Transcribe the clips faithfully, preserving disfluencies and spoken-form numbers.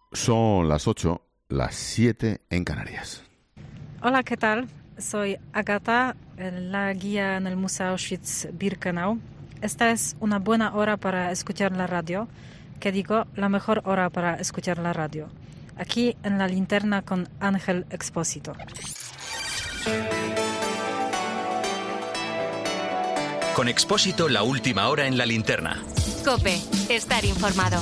Son las ocho, las siete en Canarias. Hola, ¿qué tal? Soy Agata, la guía en el Museo Auschwitz-Birkenau. Esta es una buena hora para escuchar la radio, que digo, la mejor hora para escuchar la radio. Aquí en La Linterna con Ángel Expósito. Con Expósito, la última hora en La Linterna. COPE, estar informado.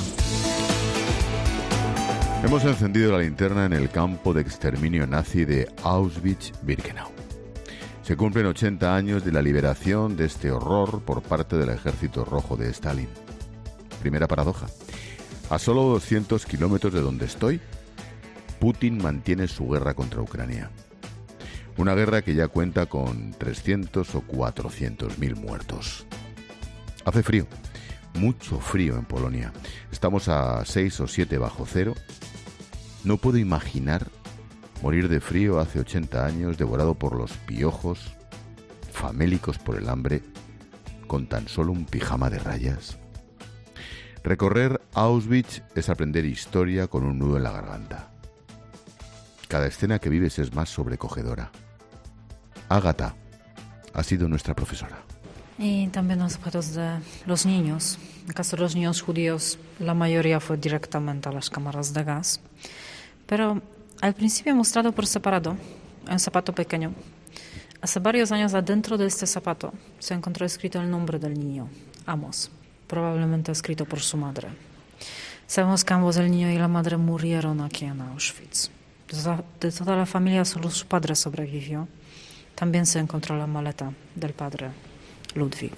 Hemos encendido la linterna en el campo de exterminio nazi de Auschwitz-Birkenau. Se cumplen ochenta años de la liberación de este horror por parte del Ejército Rojo de Stalin. Primera paradoja. A solo doscientos kilómetros de donde estoy, Putin mantiene su guerra contra Ucrania. Una guerra que ya cuenta con trescientos o cuatrocientos mil muertos. Hace frío, mucho frío en Polonia. Estamos a seis o siete bajo cero. No puedo imaginar morir de frío hace ochenta años, devorado por los piojos, famélicos por el hambre, con tan solo un pijama de rayas. Recorrer Auschwitz es aprender historia con un nudo en la garganta. Cada escena que vives es más sobrecogedora. Ágata ha sido nuestra profesora. Y también los objetos de los niños. En el caso de los niños judíos, la mayoría fue directamente a las cámaras de gas. Pero al principio he mostrado por separado un zapato pequeño. Hace varios años adentro de este zapato se encontró escrito el nombre del niño, Amos, probablemente escrito por su madre. Sabemos que ambos, el niño y la madre, murieron aquí en Auschwitz. De toda la familia solo su padre sobrevivió. También se encontró la maleta del padre, Ludwig.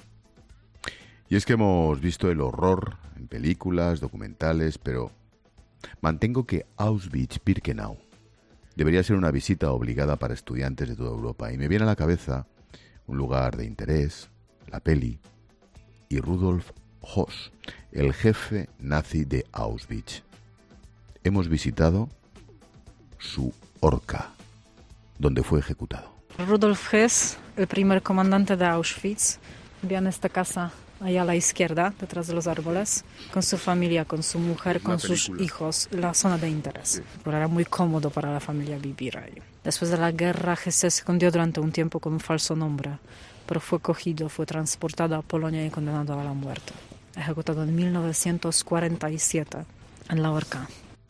Y es que hemos visto el horror en películas, documentales, pero mantengo que Auschwitz-Birkenau debería ser una visita obligada para estudiantes de toda Europa. Y me viene a la cabeza un lugar de interés, la peli, y Rudolf Höss, el jefe nazi de Auschwitz. Hemos visitado su horca, donde fue ejecutado. Rudolf Höss, el primer comandante de Auschwitz, vivía en esta casa allá a la izquierda, detrás de los árboles, con su familia, con su mujer, con sus hijos, la zona de interés. Sí. Pero era muy cómodo para la familia vivir ahí. Después de la guerra, Höss se escondió durante un tiempo con un falso nombre, pero fue cogido, fue transportado a Polonia y condenado a la muerte. Ejecutado en mil novecientos cuarenta y siete en la horca.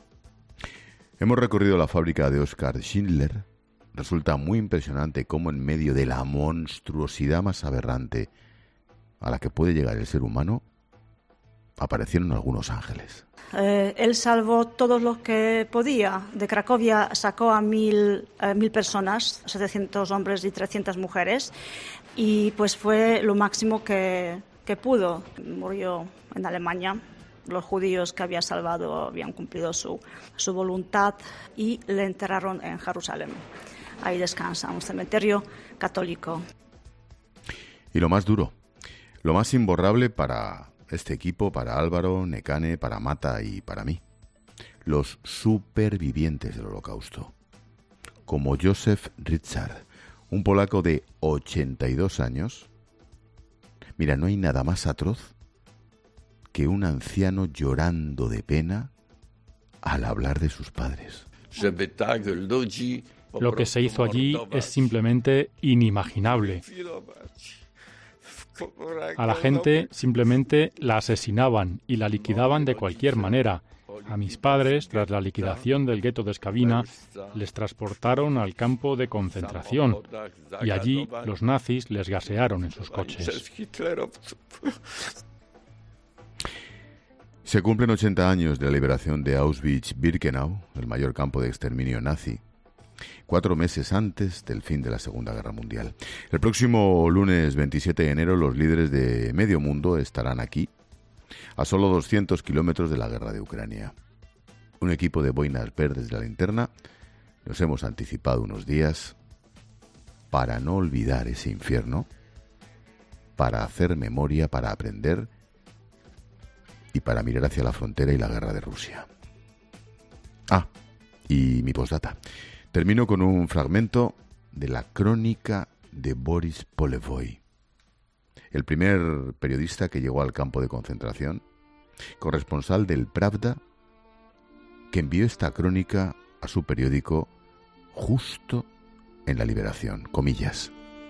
Hemos recorrido la fábrica de Oskar Schindler. Resulta muy impresionante cómo en medio de la monstruosidad más aberrante a la que puede llegar el ser humano, aparecieron algunos ángeles. Eh, él salvó todos los que podía. De Cracovia sacó a mil, a mil personas, setecientos hombres y trescientas mujeres, y pues fue lo máximo que, que pudo. Murió en Alemania. Los judíos que había salvado habían cumplido su, su voluntad y le enterraron en Jerusalén. Ahí descansa, un cementerio católico. Y lo más duro, lo más imborrable para este equipo, para Álvaro, Nekane, para Mata y para mí. Los supervivientes del Holocausto. Como Józef Ryszard, un polaco de ochenta y dos años. Mira, no hay nada más atroz que un anciano llorando de pena al hablar de sus padres. Lo que se hizo allí es simplemente inimaginable. A la gente simplemente la asesinaban y la liquidaban de cualquier manera. A mis padres, tras la liquidación del gueto de Skavina, les transportaron al campo de concentración y allí los nazis les gasearon en sus coches. Se cumplen ochenta años de la liberación de Auschwitz-Birkenau, el mayor campo de exterminio nazi, cuatro meses antes del fin de la Segunda Guerra Mundial. El próximo lunes veintisiete de enero los líderes de medio mundo estarán aquí, a solo doscientos kilómetros de la guerra de Ucrania. Un equipo de boinas verdes de La Linterna nos hemos anticipado unos días para no olvidar ese infierno, para hacer memoria, para aprender y para mirar hacia la frontera y la guerra de Rusia. Ah, y mi postdata. Termino con un fragmento de la crónica de Boris Polevoy, el primer periodista que llegó al campo de concentración, corresponsal del Pravda, que envió esta crónica a su periódico justo en la liberación, comillas.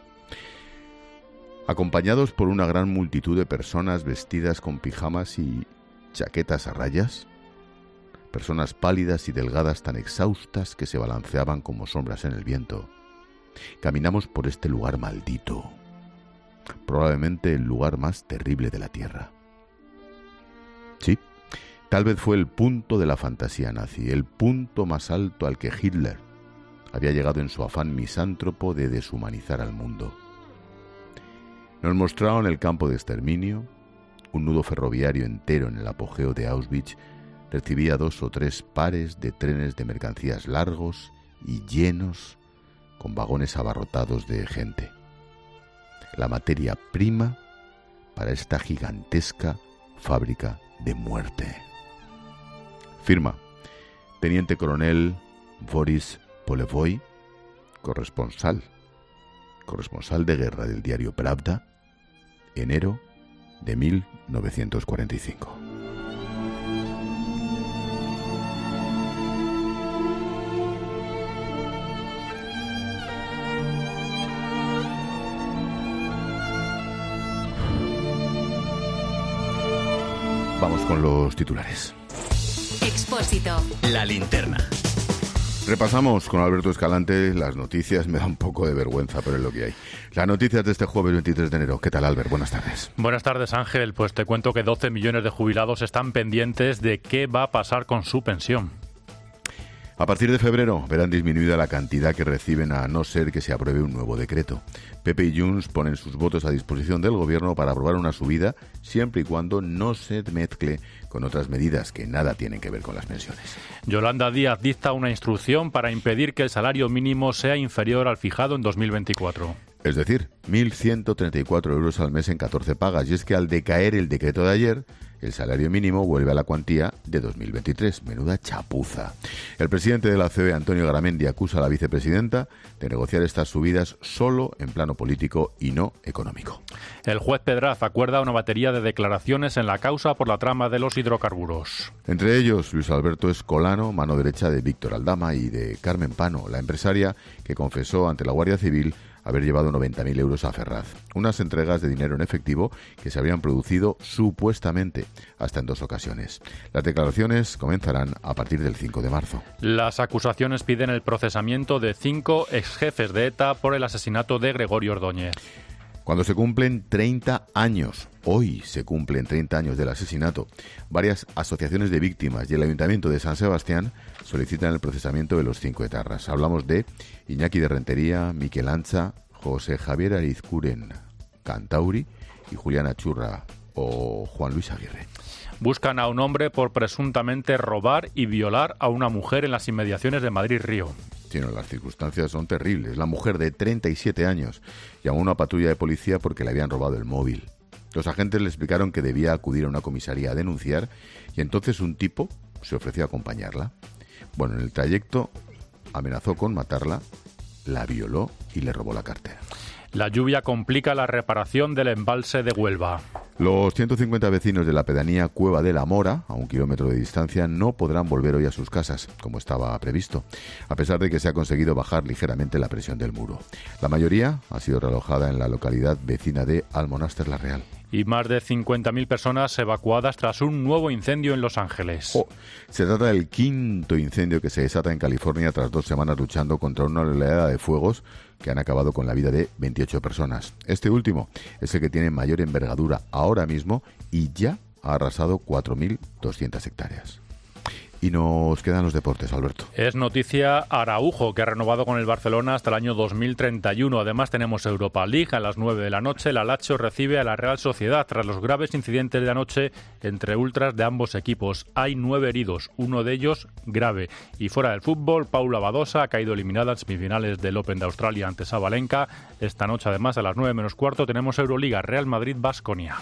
Acompañados por una gran multitud de personas vestidas con pijamas y chaquetas a rayas, personas pálidas y delgadas tan exhaustas que se balanceaban como sombras en el viento, caminamos por este lugar maldito, probablemente el lugar más terrible de la Tierra. Sí, tal vez fue el punto de la fantasía nazi, el punto más alto al que Hitler había llegado en su afán misántropo de deshumanizar al mundo. Nos mostraron el campo de exterminio, un nudo ferroviario entero en el apogeo de Auschwitz recibía dos o tres pares de trenes de mercancías largos y llenos, con vagones abarrotados de gente. La materia prima para esta gigantesca fábrica de muerte. Firma: Teniente Coronel Boris Polevoy, corresponsal, corresponsal de guerra del diario Pravda, enero de mil novecientos cuarenta y cinco. Vamos con los titulares. Expósito. La linterna. Repasamos con Alberto Escalante las noticias. Me da un poco de vergüenza, pero es lo que hay. Las noticias de este jueves veintitrés de enero. ¿Qué tal, Albert? Buenas tardes. Buenas tardes, Ángel. Pues te cuento que doce millones de jubilados están pendientes de qué va a pasar con su pensión. A partir de febrero verán disminuida la cantidad que reciben a no ser que se apruebe un nuevo decreto. P P y Junts ponen sus votos a disposición del Gobierno para aprobar una subida siempre y cuando no se mezcle con otras medidas que nada tienen que ver con las pensiones. Yolanda Díaz dicta una instrucción para impedir que el salario mínimo sea inferior al fijado en dos mil veinticuatro. Es decir, mil ciento treinta y cuatro euros al mes en catorce pagas. Y es que al decaer el decreto de ayer, el salario mínimo vuelve a la cuantía de dos mil veintitrés. Menuda chapuza. El presidente de la C O E, Antonio Garamendi, acusa a la vicepresidenta de negociar estas subidas solo en plano político y no económico. El juez Pedraz acuerda una batería de declaraciones en la causa por la trama de los hidrocarburos. Entre ellos, Luis Alberto Escolano, mano derecha de Víctor Aldama, y de Carmen Pano, la empresaria que confesó ante la Guardia Civil haber llevado noventa mil euros a Ferraz. Unas entregas de dinero en efectivo que se habían producido supuestamente hasta en dos ocasiones. Las declaraciones comenzarán a partir del cinco de marzo. Las acusaciones piden el procesamiento de cinco exjefes de ETA por el asesinato de Gregorio Ordóñez. Cuando se cumplen treinta años, hoy se cumplen treinta años del asesinato, varias asociaciones de víctimas y el Ayuntamiento de San Sebastián solicitan el procesamiento de los cinco etarras. Hablamos de Iñaki de Rentería, Miquel Ancha, José Javier Arizcuren Cantauri y Juliana Churra o Juan Luis Aguirre. Buscan a un hombre por presuntamente robar y violar a una mujer en las inmediaciones de Madrid-Río. Sí, no, las circunstancias son terribles. La mujer de treinta y siete años llamó a una patrulla de policía porque le habían robado el móvil. Los agentes le explicaron que debía acudir a una comisaría a denunciar y entonces un tipo se ofreció a acompañarla. Bueno, en el trayecto amenazó con matarla, la violó y le robó la cartera. La lluvia complica la reparación del embalse de Huelva. Los ciento cincuenta vecinos de la pedanía Cueva de la Mora, a un kilómetro de distancia, no podrán volver hoy a sus casas, como estaba previsto, a pesar de que se ha conseguido bajar ligeramente la presión del muro. La mayoría ha sido realojada en la localidad vecina de Almonaster la Real. Y más de cincuenta mil personas evacuadas tras un nuevo incendio en Los Ángeles. Oh, se trata del quinto incendio que se desata en California tras dos semanas luchando contra una oleada de fuegos que han acabado con la vida de veintiocho personas. Este último es el que tiene mayor envergadura ahora mismo y ya ha arrasado cuatro mil doscientas hectáreas. Y nos quedan los deportes, Alberto. Es noticia Araujo, que ha renovado con el Barcelona hasta el año dos mil treinta y uno. Además tenemos Europa League a las nueve de la noche. La Lazio recibe a la Real Sociedad tras los graves incidentes de anoche entre ultras de ambos equipos. Hay nueve heridos, uno de ellos grave. Y fuera del fútbol, Paula Badosa ha caído eliminada en semifinales del Open de Australia ante Sabalenka. Esta noche, además, a las nueve menos cuarto, tenemos Euroliga, Real Madrid-Baskonia.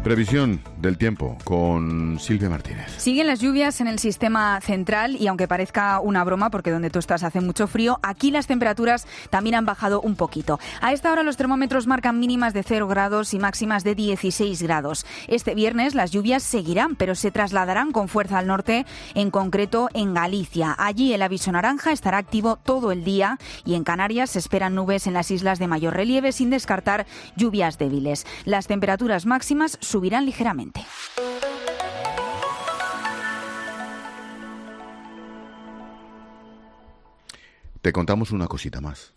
Previsión del tiempo con Silvia Martínez. Siguen las lluvias en el sistema central y aunque parezca una broma porque donde tú estás hace mucho frío, aquí las temperaturas también han bajado un poquito. A esta hora los termómetros marcan mínimas de cero grados y máximas de dieciséis grados. Este viernes las lluvias seguirán, pero se trasladarán con fuerza al norte, en concreto en Galicia. Allí el aviso naranja estará activo todo el día y en Canarias se esperan nubes en las islas de mayor relieve sin descartar lluvias débiles. Las temperaturas máximas subirán ligeramente. Te contamos una cosita más.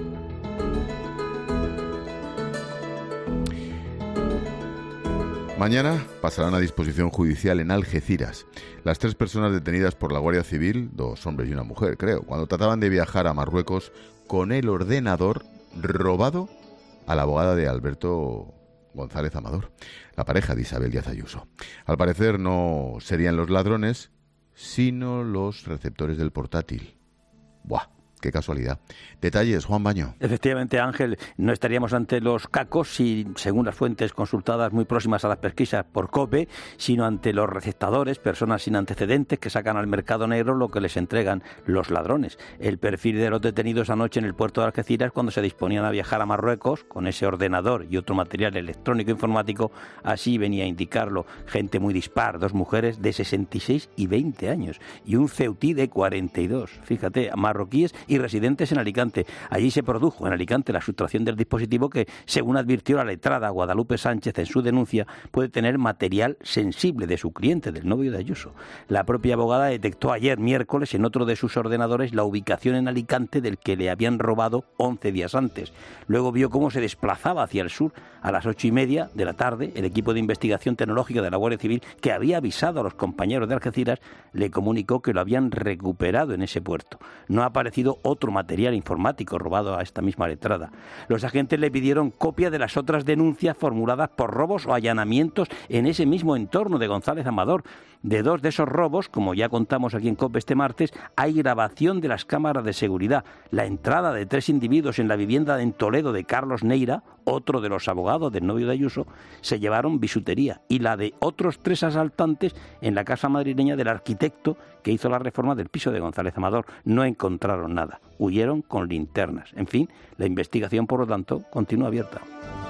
Mañana pasarán a disposición judicial en Algeciras las tres personas detenidas por la Guardia Civil, dos hombres y una mujer, creo, cuando trataban de viajar a Marruecos con el ordenador robado a la abogada de Alberto González Amador, la pareja de Isabel Díaz Ayuso. Al parecer no serían los ladrones, sino los receptores del portátil. ¡Buah! ¡Qué casualidad! Detalles, Juan Baño. Efectivamente, Ángel, no estaríamos ante los cacos si, según las fuentes consultadas muy próximas a las pesquisas por COPE, sino ante los receptadores, personas sin antecedentes que sacan al mercado negro lo que les entregan los ladrones. El perfil de los detenidos anoche en el puerto de Algeciras cuando se disponían a viajar a Marruecos con ese ordenador y otro material electrónico informático, así venía a indicarlo. Gente muy dispar, dos mujeres de sesenta y seis y veinte años y un ceutí de cuarenta y dos. Fíjate, marroquíes y residentes en Alicante. Allí se produjo en Alicante la sustracción del dispositivo que, según advirtió la letrada Guadalupe Sánchez en su denuncia, puede tener material sensible de su cliente, del novio de Ayuso. La propia abogada detectó ayer miércoles en otro de sus ordenadores la ubicación en Alicante del que le habían robado once días antes. Luego vio cómo se desplazaba hacia el sur. A las ocho y media de la tarde, el equipo de investigación tecnológica de la Guardia Civil, que había avisado a los compañeros de Algeciras, le comunicó que lo habían recuperado en ese puerto. No ha aparecido otro material informático robado a esta misma letrada. Los agentes le pidieron copia de las otras denuncias formuladas por robos o allanamientos en ese mismo entorno de González Amador. De dos de esos robos, como ya contamos aquí en COPE este martes, hay grabación de las cámaras de seguridad. La entrada de tres individuos en la vivienda en Toledo de Carlos Neira, otro de los abogados del novio de Ayuso, se llevaron bisutería, y la de otros tres asaltantes en la casa madrileña del arquitecto que hizo la reforma del piso de González Amador. No encontraron nada, huyeron con linternas. En fin, la investigación, por lo tanto, continúa abierta.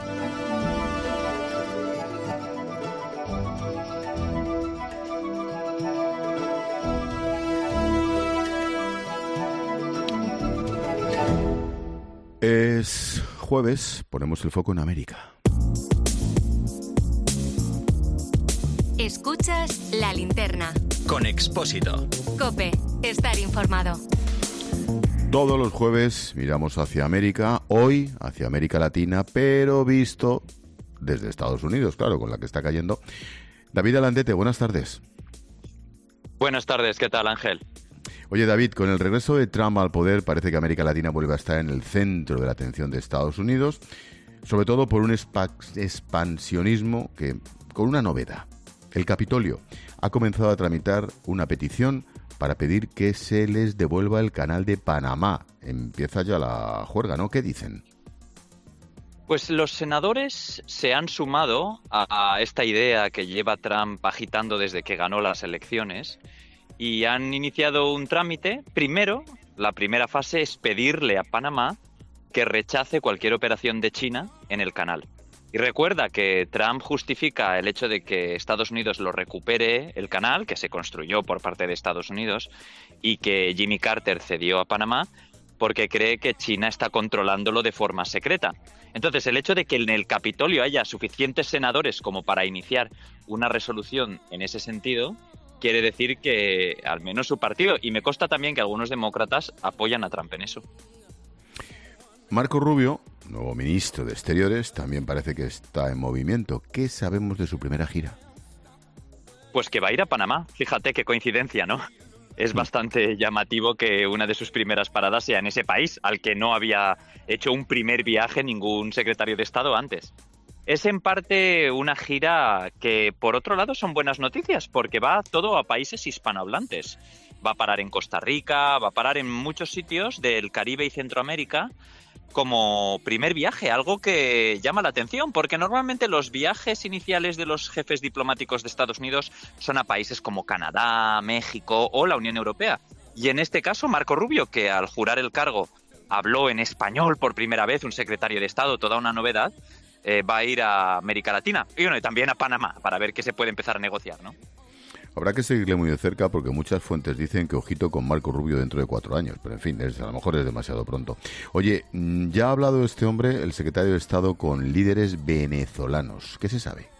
Es jueves, ponemos el foco en América. Escuchas La Linterna. Con Expósito. COPE. Estar informado. Todos los jueves miramos hacia América, hoy hacia América Latina, pero visto desde Estados Unidos, claro, con la que está cayendo. David Alandete, buenas tardes. Buenas tardes, ¿qué tal, Ángel? Oye, David, con el regreso de Trump al poder, parece que América Latina vuelve a estar en el centro de la atención de Estados Unidos, sobre todo por un expansionismo que, con una novedad. El Capitolio ha comenzado a tramitar una petición para pedir que se les devuelva el canal de Panamá. Empieza ya la juerga, ¿no? ¿Qué dicen? Pues los senadores se han sumado a esta idea que lleva Trump agitando desde que ganó las elecciones y han iniciado un trámite. Primero, la primera fase es pedirle a Panamá que rechace cualquier operación de China en el canal. Y recuerda que Trump justifica el hecho de que Estados Unidos lo recupere el canal, que se construyó por parte de Estados Unidos, y que Jimmy Carter cedió a Panamá, porque cree que China está controlándolo de forma secreta. Entonces, el hecho de que en el Capitolio haya suficientes senadores como para iniciar una resolución en ese sentido, quiere decir que al menos su partido, y me consta también que algunos demócratas apoyan a Trump en eso. Marco Rubio, nuevo ministro de Exteriores, también parece que está en movimiento. ¿Qué sabemos de su primera gira? Pues que va a ir a Panamá. Fíjate qué coincidencia, ¿no? Es bastante llamativo que una de sus primeras paradas sea en ese país, al que no había hecho un primer viaje ningún secretario de Estado antes. Es en parte una gira que, por otro lado, son buenas noticias, porque va todo a países hispanohablantes. Va a parar en Costa Rica, va a parar en muchos sitios del Caribe y Centroamérica, como primer viaje, algo que llama la atención, porque normalmente los viajes iniciales de los jefes diplomáticos de Estados Unidos son a países como Canadá, México o la Unión Europea. Y en este caso, Marco Rubio, que al jurar el cargo habló en español por primera vez, un secretario de Estado, toda una novedad, eh, va a ir a América Latina y, bueno, y también a Panamá para ver qué se puede empezar a negociar, ¿no? Habrá que seguirle muy de cerca porque muchas fuentes dicen que ojito con Marco Rubio dentro de cuatro años. Pero en fin, es, a lo mejor es demasiado pronto. Oye, ya ha hablado este hombre, el secretario de Estado, con líderes venezolanos. ¿Qué se sabe?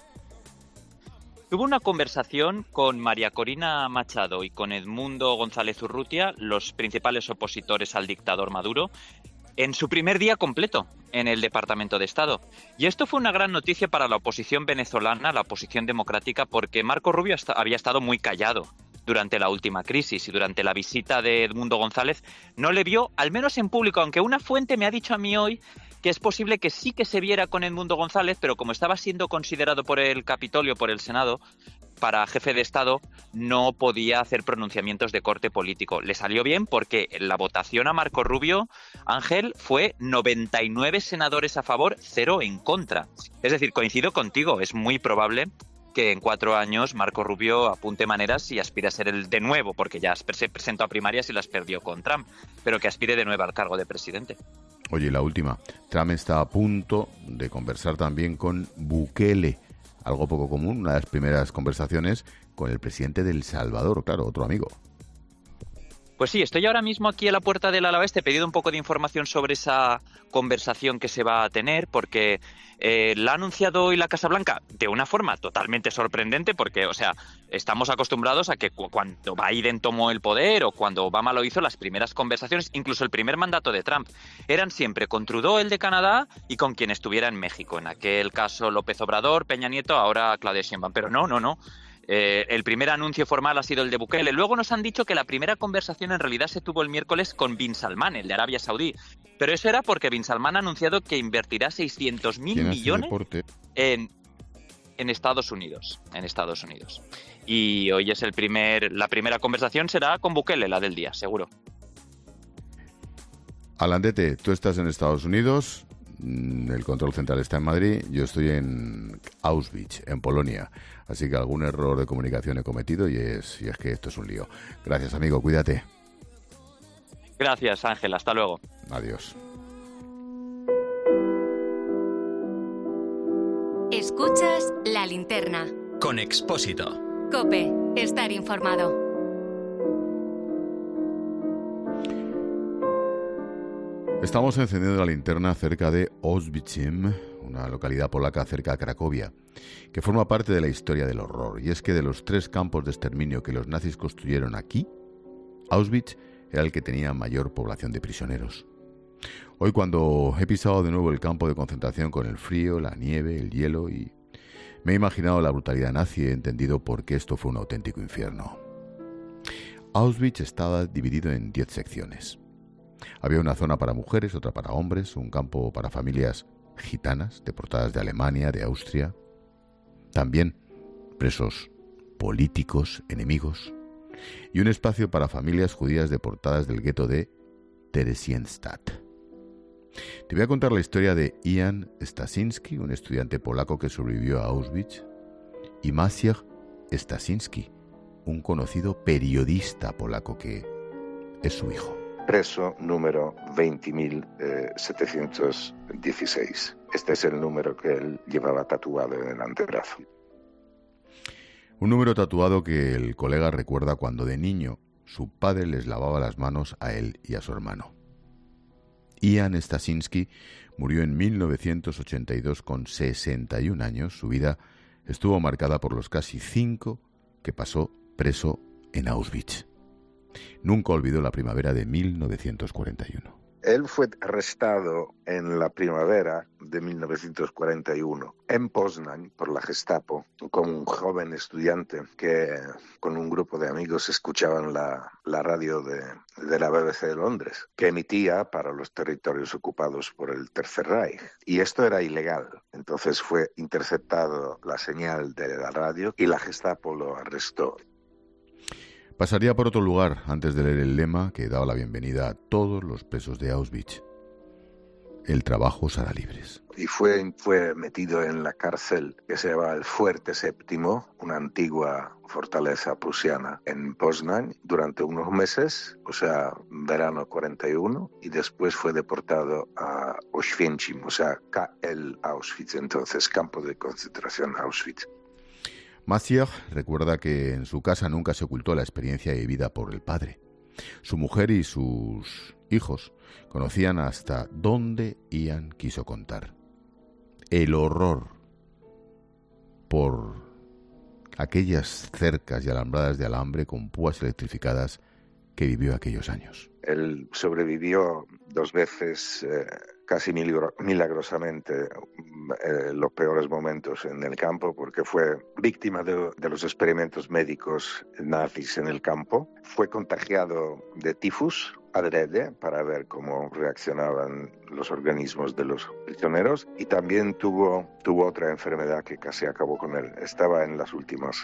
Tuvo una conversación con María Corina Machado y con Edmundo González Urrutia, los principales opositores al dictador Maduro, en su primer día completo en el Departamento de Estado. Y esto fue una gran noticia para la oposición venezolana, la oposición democrática, porque Marco Rubio había estado muy callado durante la última crisis y durante la visita de Edmundo González no le vio, al menos en público, aunque una fuente me ha dicho a mí hoy que es posible que sí que se viera con Edmundo González, pero como estaba siendo considerado por el Capitolio, por el Senado, para jefe de Estado, no podía hacer pronunciamientos de corte político. Le salió bien porque la votación a Marco Rubio, Ángel, fue noventa y nueve senadores a favor, cero en contra. Es decir, coincido contigo, es muy probable que en cuatro años Marco Rubio apunte maneras y aspire a ser el de nuevo, porque ya se presentó a primarias y las perdió con Trump, pero que aspire de nuevo al cargo de presidente. Oye, la última. Trump está a punto de conversar también con Bukele. Algo poco común, una de las primeras conversaciones con el presidente de El Salvador, claro, otro amigo. Pues sí, estoy ahora mismo aquí a la puerta del Alavés. Te he pedido un poco de información sobre esa conversación que se va a tener, porque eh, la ha anunciado hoy la Casa Blanca de una forma totalmente sorprendente, porque, o sea, estamos acostumbrados a que cu- cuando Biden tomó el poder o cuando Obama lo hizo, las primeras conversaciones, incluso el primer mandato de Trump, eran siempre con Trudeau, el de Canadá, y con quien estuviera en México. En aquel caso López Obrador, Peña Nieto, ahora Claudia Sheinbaum. Pero no, no, no. Eh, el primer anuncio formal ha sido el de Bukele. Luego nos han dicho que la primera conversación en realidad se tuvo el miércoles con Bin Salman, el de Arabia Saudí. Pero eso era porque Bin Salman ha anunciado que invertirá seiscientos mil millones en, en Estados Unidos. En Estados Unidos. Y hoy es el primer, la primera conversación será con Bukele, la del día, seguro. Alandete, tú estás en Estados Unidos, el control central está en Madrid, yo estoy en Auschwitz, en Polonia. Así que algún error de comunicación he cometido y es, y es que esto es un lío. Gracias, amigo, cuídate. Gracias, Ángel, hasta luego. Adiós. Escuchas La Linterna. Con Expósito. COPE, estar informado. Estamos encendiendo la linterna cerca de Auschwitz, una localidad polaca cerca de Cracovia, que forma parte de la historia del horror. Y es que de los tres campos de exterminio que los nazis construyeron aquí, Auschwitz era el que tenía mayor población de prisioneros. Hoy, cuando he pisado de nuevo el campo de concentración con el frío, la nieve, el hielo, y me he imaginado la brutalidad nazi, he entendido por qué esto fue un auténtico infierno. Auschwitz estaba dividido en diez secciones. Había una zona para mujeres, otra para hombres, un campo para familias gitanas deportadas de Alemania, de Austria, también presos políticos, enemigos, y un espacio para familias judías deportadas del gueto de Theresienstadt. Te voy a contar la historia de Jan Stasinski, un estudiante polaco que sobrevivió a Auschwitz, y Maciej Stasinski, un conocido periodista polaco que es su hijo. Preso número veinte mil setecientos dieciséis. Este es el número que él llevaba tatuado en el antebrazo. Un número tatuado que el colega recuerda cuando de niño su padre les lavaba las manos a él y a su hermano. Jan Stasinski murió en mil novecientos ochenta y dos con sesenta y un años. Su vida estuvo marcada por los casi cinco que pasó preso en Auschwitz. Nunca olvidó la primavera de mil novecientos cuarenta y uno. Él fue arrestado en la primavera de mil novecientos cuarenta y uno en Poznań por la Gestapo como un joven estudiante que con un grupo de amigos escuchaban la, la radio de, de la B B C de Londres, que emitía para los territorios ocupados por el Tercer Reich. Y esto era ilegal. Entonces fue interceptado la señal de la radio y la Gestapo lo arrestó. Pasaría por otro lugar antes de leer el lema que daba la bienvenida a todos los presos de Auschwitz. el trabajo os hará libres. Y fue, fue metido en la cárcel que se llama el Fuerte Séptimo, una antigua fortaleza prusiana en Poznań, durante unos meses, o sea, verano cuarenta y uno, y después fue deportado a Oświęcim, o sea, K L Auschwitz, entonces campo de concentración Auschwitz. Maciej recuerda que en su casa nunca se ocultó la experiencia vivida por el padre. Su mujer y sus hijos conocían hasta dónde Ian quiso contar. El horror por aquellas cercas y alambradas de alambre con púas electrificadas que vivió aquellos años. Él sobrevivió dos veces, eh, casi milagrosamente, eh, los peores momentos en el campo, porque fue víctima de, de los experimentos médicos nazis en el campo. Fue contagiado de tifus adrede para ver cómo reaccionaban los organismos de los prisioneros, y también tuvo, tuvo otra enfermedad que casi acabó con él. Estaba en las últimas.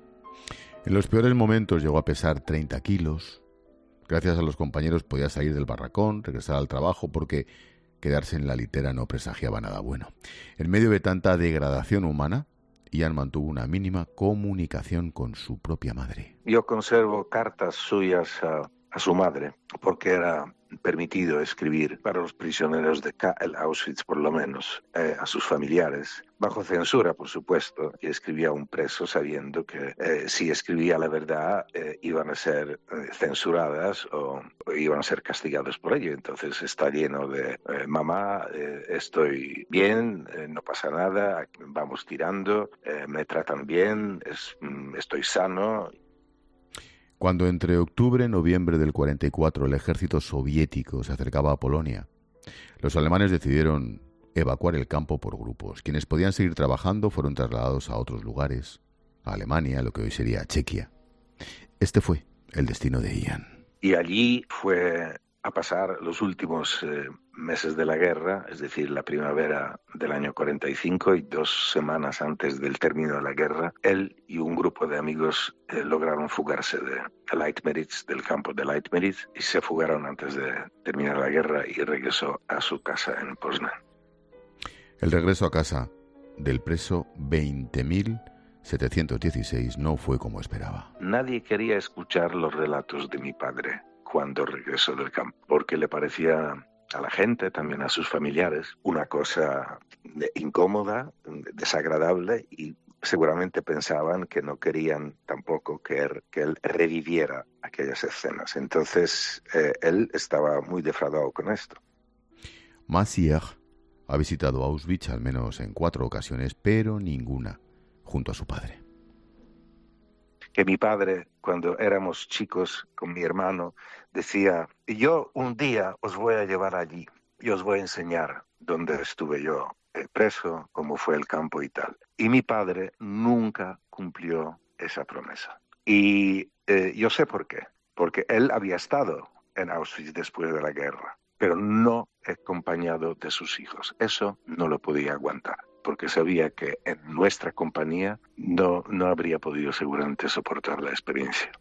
En los peores momentos llegó a pesar treinta kilos. Gracias a los compañeros podía salir del barracón, regresar al trabajo, porque quedarse en la litera no presagiaba nada bueno. En medio de tanta degradación humana, Ian mantuvo una mínima comunicación con su propia madre. Yo conservo cartas suyas a, a su madre, porque era permitido escribir para los prisioneros de K L Auschwitz, por lo menos, eh, a sus familiares, bajo censura, por supuesto, y escribía a un preso sabiendo que eh, si escribía la verdad eh, iban a ser eh, censuradas o, o iban a ser castigados por ello. Entonces está lleno de eh, mamá, eh, estoy bien, eh, no pasa nada, vamos tirando, eh, me tratan bien, es, mm, estoy sano. Cuando entre octubre y noviembre del cuarenta y cuatro el ejército soviético se acercaba a Polonia, los alemanes decidieron evacuar el campo por grupos. Quienes podían seguir trabajando fueron trasladados a otros lugares, a Alemania, lo que hoy sería Chequia. Este fue el destino de Ian. Y allí fue a pasar los últimos eh, meses de la guerra, es decir, la primavera del año cuarenta y cinco, y dos semanas antes del término de la guerra, él y un grupo de amigos eh, lograron fugarse de Leitmeritz, del campo de Leitmeritz, y se fugaron antes de terminar la guerra, y regresó a su casa en Poznań. El regreso a casa del preso veinte mil setecientos dieciséis no fue como esperaba. Nadie quería escuchar los relatos de mi padre cuando regresó del campo, porque le parecía a la gente, también a sus familiares, una cosa incómoda, desagradable, y seguramente pensaban que no querían tampoco que él, que él reviviera aquellas escenas. Entonces, eh, él estaba muy defraudado con esto. Maciej ha visitado Auschwitz al menos en cuatro ocasiones, pero ninguna junto a su padre. Que mi padre, cuando éramos chicos con mi hermano, decía: yo un día os voy a llevar allí y os voy a enseñar dónde estuve yo eh, preso, cómo fue el campo y tal. Y mi padre nunca cumplió esa promesa. Y eh, yo sé por qué. Porque él había estado en Auschwitz después de la guerra, pero no acompañado de sus hijos. Eso no lo podía aguantar, porque sabía que en nuestra compañía no, no habría podido seguramente soportar la experiencia.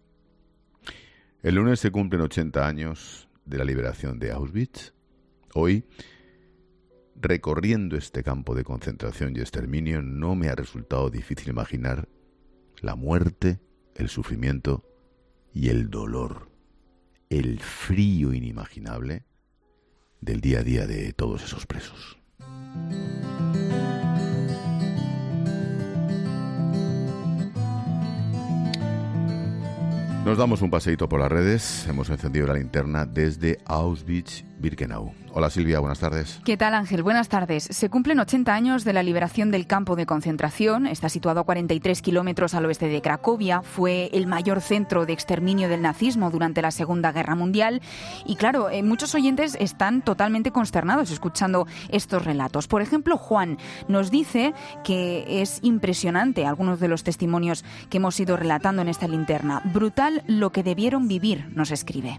El lunes se cumplen ochenta años de la liberación de Auschwitz. Hoy, recorriendo este campo de concentración y exterminio, no me ha resultado difícil imaginar la muerte, el sufrimiento y el dolor, el frío inimaginable del día a día de todos esos presos. Nos damos un paseíto por las redes. Hemos encendido la linterna desde Auschwitz-Birkenau. Hola Silvia, buenas tardes. ¿Qué tal Ángel? Buenas tardes. Se cumplen ochenta años de la liberación del campo de concentración. Está situado a cuarenta y tres kilómetros al oeste de Cracovia. Fue el mayor centro de exterminio del nazismo durante la Segunda Guerra Mundial. Y claro, eh, muchos oyentes están totalmente consternados escuchando estos relatos. Por ejemplo, Juan nos dice que es impresionante algunos de los testimonios que hemos ido relatando en esta linterna. Brutal lo que debieron vivir, nos escribe.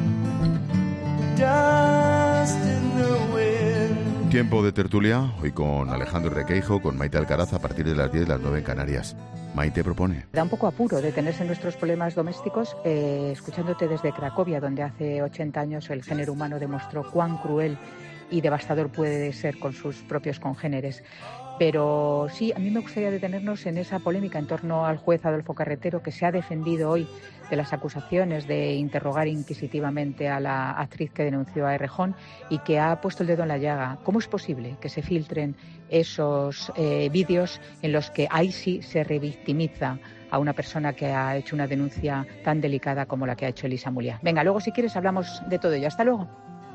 Tiempo de tertulia, hoy con Alejandro Requeijo, con Maite Alcaraz, a partir de las diez, las nueve en Canarias. Maite propone. Da un poco apuro detenerse en nuestros problemas domésticos, eh, escuchándote desde Cracovia, donde hace ochenta años el género humano demostró cuán cruel y devastador puede ser con sus propios congéneres. Pero sí, a mí me gustaría detenernos en esa polémica en torno al juez Adolfo Carretero, que se ha defendido hoy de las acusaciones de interrogar inquisitivamente a la actriz que denunció a Errejón y que ha puesto el dedo en la llaga. ¿Cómo es posible que se filtren esos eh, vídeos en los que ahí sí se revictimiza a una persona que ha hecho una denuncia tan delicada como la que ha hecho Elisa Mulia? Venga, luego si quieres hablamos de todo ello. Hasta luego.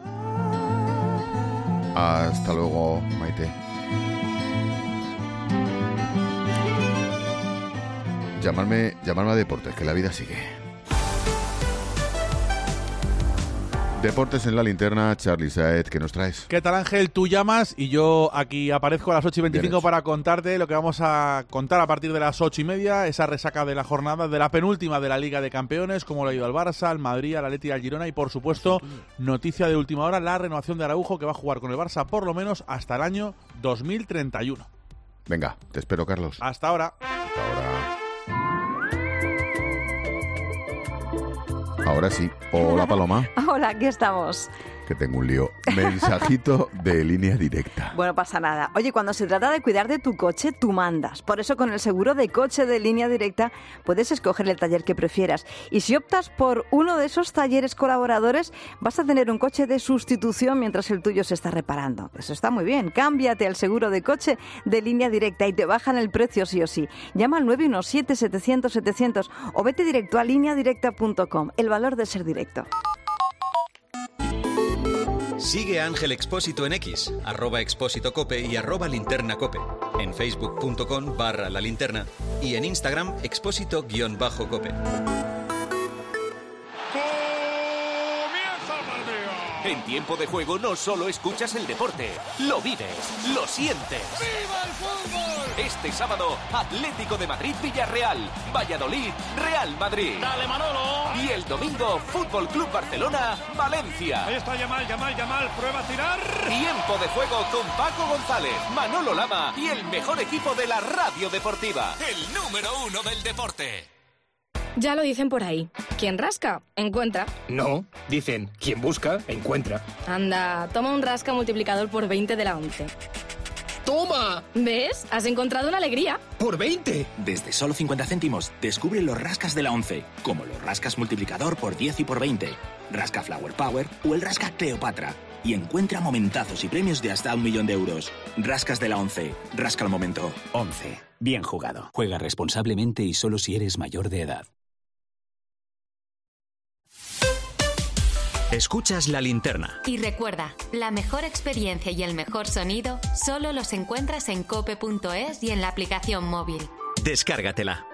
Hasta luego, Maite. Llamarme, llamarme a Deportes, que la vida sigue. Deportes en la linterna, Charly Saez, ¿qué nos traes? ¿Qué tal, Ángel? Tú llamas y yo aquí aparezco a las ocho y veinticinco para contarte lo que vamos a contar a partir de las ocho y media, esa resaca de la jornada, de la penúltima de la Liga de Campeones, cómo le ha ido al Barça, al Madrid, al Atleti y al Girona, y por supuesto, noticia de última hora, la renovación de Araujo, que va a jugar con el Barça por lo menos hasta el año dos mil treinta y uno. Venga, te espero, Carlos. Hasta ahora. Hasta ahora. Ahora sí. Hola, Paloma. Hola, aquí estamos. Que tengo un lío. Mensajito de Línea Directa. Bueno, pasa nada. Oye, cuando se trata de cuidar de tu coche, tú mandas. Por eso, con el seguro de coche de Línea Directa, puedes escoger el taller que prefieras. Y si optas por uno de esos talleres colaboradores, vas a tener un coche de sustitución mientras el tuyo se está reparando. Eso está muy bien. Cámbiate al seguro de coche de Línea Directa y te bajan el precio sí o sí. Llama al nueve uno siete, setecientos, setecientos o vete directo a línea directa punto com. El valor de ser directo. Sigue a Ángel Expósito en X, arroba Expósito Cope y arroba Linterna Cope, en facebook punto com barra la linterna y en Instagram Expósito guión bajo Cope. En Tiempo de Juego no solo escuchas el deporte, lo vives, lo sientes. ¡Viva el fútbol! Este sábado, Atlético de Madrid-Villarreal, Valladolid, Real Madrid. ¡Dale, Manolo! Y el domingo, Fútbol Club Barcelona-Valencia. Ahí está Yamal, Yamal, Yamal, prueba a tirar. Tiempo de Juego con Paco González, Manolo Lama y el mejor equipo de la radio deportiva. El número uno del deporte. Ya lo dicen por ahí. Quien rasca, encuentra. No, dicen, quien busca, encuentra. Anda, toma un rasca multiplicador por veinte de la once. ¡Toma! ¿Ves? Has encontrado una alegría. ¡Por veinte! Desde solo cincuenta céntimos, descubre los rascas de la once, como los rascas multiplicador por diez y por veinte, rasca Flower Power o el rasca Cleopatra. Y encuentra momentazos y premios de hasta un millón de euros. Rascas de la once. Rasca al momento. once. Bien jugado. Juega responsablemente y solo si eres mayor de edad. Escuchas La Linterna. Y recuerda, la mejor experiencia y el mejor sonido solo los encuentras en cope punto es y en la aplicación móvil. Descárgatela.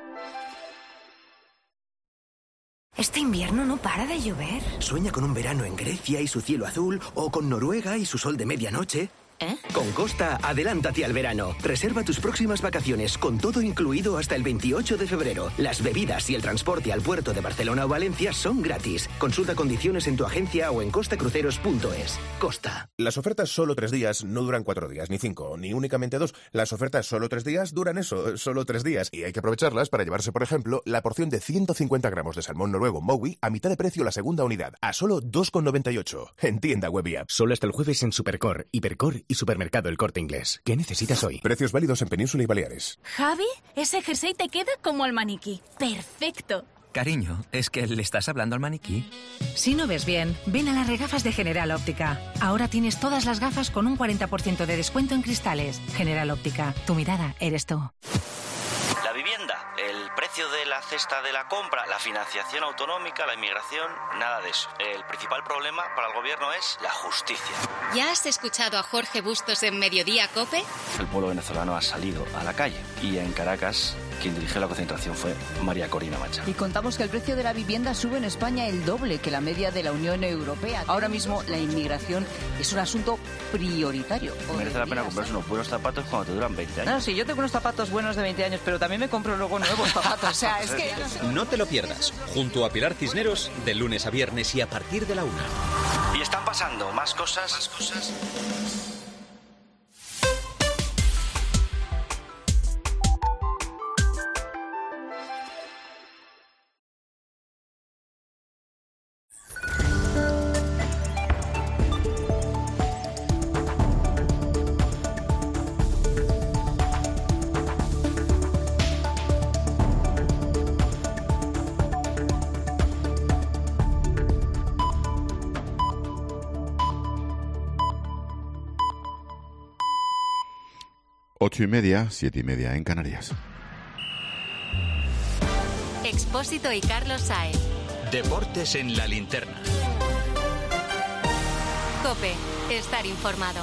Este invierno no para de llover. Sueña con un verano en Grecia y su cielo azul, o con Noruega y su sol de medianoche. ¿Eh? Con Costa, adelántate al verano. Reserva tus próximas vacaciones con todo incluido hasta el veintiocho de febrero. Las bebidas y el transporte al puerto de Barcelona o Valencia son gratis. Consulta condiciones en tu agencia o en costa cruceros punto es. Costa. Las ofertas solo tres días no duran cuatro días, ni cinco, ni únicamente dos. Las ofertas solo tres días duran eso, solo tres días. Y hay que aprovecharlas para llevarse, por ejemplo, la porción de ciento cincuenta gramos de salmón noruego Mowi a mitad de precio la segunda unidad, a solo dos con noventa y ocho. En tienda web y app. Solo hasta el jueves en Supercor, Hipercor y Supermercado El Corte Inglés. ¿Qué necesitas hoy? Precios válidos en Península y Baleares. Javi, ese jersey te queda como al maniquí. ¡Perfecto! Cariño, ¿es que le estás hablando al maniquí? Si no ves bien, ven a las regafas de General Óptica. Ahora tienes todas las gafas con un cuarenta por ciento de descuento en cristales. General Óptica, tu mirada eres tú. La vivienda, el precio de la cesta de la compra, la financiación autonómica, la inmigración, nada de eso. El principal problema para el gobierno es la justicia. ¿Ya has escuchado a Jorge Bustos en Mediodía Cope? El pueblo venezolano ha salido a la calle y en Caracas quien dirigió la concentración fue María Corina Machado. Y contamos que el precio de la vivienda sube en España el doble que la media de la Unión Europea. Ahora mismo la inmigración es un asunto prioritario. Merece la pena comprarse unos buenos zapatos cuando te duran veinte años. No, sí, yo tengo unos zapatos buenos de veinte años, pero también me compro luego nuevos zapatos. O sea, es que... No te lo pierdas, junto a Pilar Cisneros, de lunes a viernes y a partir de la una. Y están pasando más cosas... Más cosas... Ocho y media, siete y media en Canarias. Expósito y Carlos Sáez. Deportes en la linterna. COPE. Estar informado.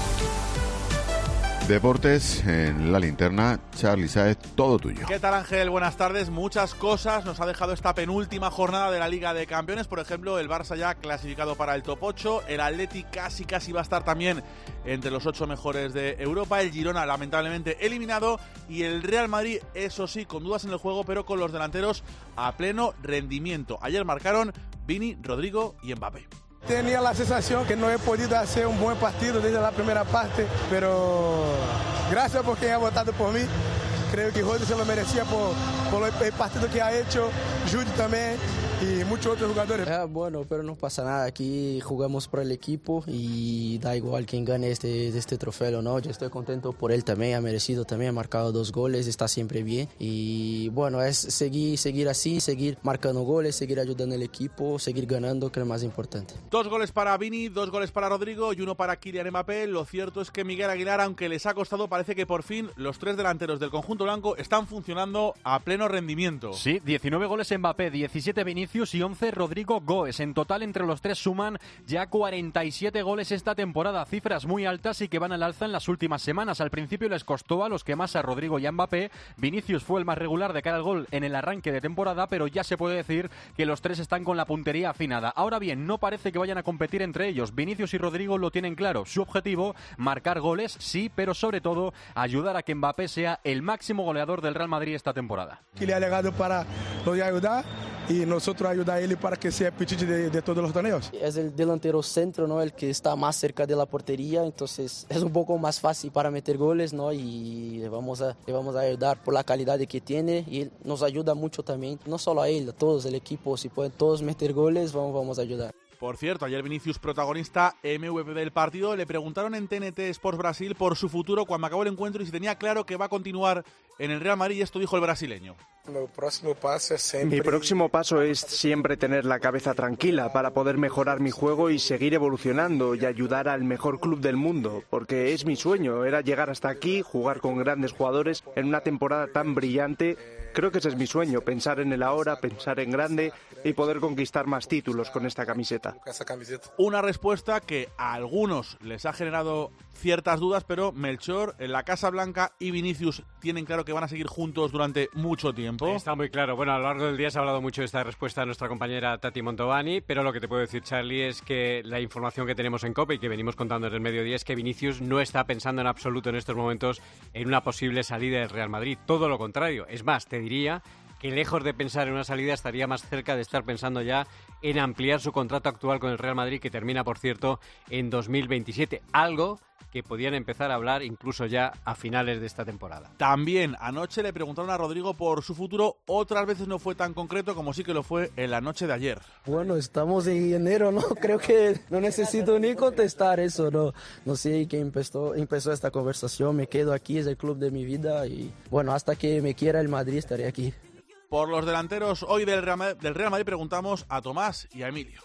Deportes en la linterna, Charly Sáez, todo tuyo. ¿Qué tal, Ángel? Buenas tardes. Muchas cosas nos ha dejado esta penúltima jornada de la Liga de Campeones. Por ejemplo, el Barça ya clasificado para el top ocho, el Atleti casi casi va a estar también entre los ocho mejores de Europa, el Girona lamentablemente eliminado y el Real Madrid, eso sí, con dudas en el juego, pero con los delanteros a pleno rendimiento. Ayer marcaron Vini, Rodrigo y Mbappé. Tenía la sensación que no he podido hacer un buen partido desde la primera parte, pero gracias por quien ha votado por mí. Creo que Rodrigo se lo merecía por, por el partido que ha hecho, Jude también y muchos otros jugadores. Ah, bueno, pero no pasa nada, aquí jugamos por el equipo y da igual quién gane este, este trofeo, ¿no? Yo estoy contento por él también, ha merecido también, ha marcado dos goles, está siempre bien y bueno, es seguir, seguir así, seguir marcando goles, seguir ayudando al equipo, seguir ganando, que es lo más importante. Dos goles para Vini, dos goles para Rodrigo y uno para Kylian Mbappé. Lo cierto es que Miguel Aguilar, aunque les ha costado, parece que por fin los tres delanteros del conjunto blanco están funcionando a pleno rendimiento. Sí, diecinueve goles Mbappé, diecisiete Vinicius y once Rodrigo Goes. En total, entre los tres suman ya cuarenta y siete goles esta temporada, cifras muy altas y que van al alza en las últimas semanas. Al principio les costó a los que más, a Rodrigo y a Mbappé. Vinicius fue el más regular de cara al gol en el arranque de temporada, pero ya se puede decir que los tres están con la puntería afinada. Ahora bien, no parece que vayan a competir entre ellos. Vinicius y Rodrigo lo tienen claro. Su objetivo, marcar goles, sí, pero sobre todo ayudar a que Mbappé sea el máximo goleador del Real Madrid esta temporada. Que le ha llegado para lo de ayudar y nosotros ayudar a él para que sea apetite de, de todos los torneos. Es el delantero centro, ¿no? El que está más cerca de la portería, entonces es un poco más fácil para meter goles, ¿no? Y le vamos a, le vamos a ayudar por la calidad que tiene y él nos ayuda mucho también, no solo a él, a todos el equipo, si pueden todos meter goles, vamos, vamos a ayudar. Por cierto, ayer Vinicius, protagonista M V P del partido, le preguntaron en T N T Sports Brasil por su futuro cuando acabó el encuentro y si tenía claro que va a continuar en el Real Madrid, y esto dijo el brasileño. Mi próximo paso es siempre... Mi próximo paso es siempre tener la cabeza tranquila para poder mejorar mi juego y seguir evolucionando y ayudar al mejor club del mundo, porque es mi sueño, era llegar hasta aquí, jugar con grandes jugadores en una temporada tan brillante. Creo que ese es mi sueño, pensar en el ahora, pensar en grande y poder conquistar más títulos con esta camiseta. Una respuesta que a algunos les ha generado ciertas dudas, pero Melchor, en la Casa Blanca y Vinicius tienen claro que van a seguir juntos durante mucho tiempo. Está muy claro. Bueno, a lo largo del día se ha hablado mucho de esta respuesta de nuestra compañera Tati Montovani, pero lo que te puedo decir, Charly, es que la información que tenemos en COPE y que venimos contando en el mediodía es que Vinicius no está pensando en absoluto en estos momentos en una posible salida del Real Madrid. Todo lo contrario. Es más, te diría que lejos de pensar en una salida estaría más cerca de estar pensando ya en ampliar su contrato actual con el Real Madrid, que termina, por cierto, en dos mil veintisiete. Algo que podían empezar a hablar incluso ya a finales de esta temporada. También anoche le preguntaron a Rodrigo por su futuro. Otras veces no fue tan concreto como sí que lo fue en la noche de ayer. Bueno, estamos en enero, ¿no? Creo que no necesito ni contestar eso, ¿no? No sé quién empezó, empezó esta conversación. Me quedo aquí, es el club de mi vida y bueno, hasta que me quiera el Madrid estaré aquí. Por los delanteros hoy del Real, del Real Madrid preguntamos a Tomás y a Emilio.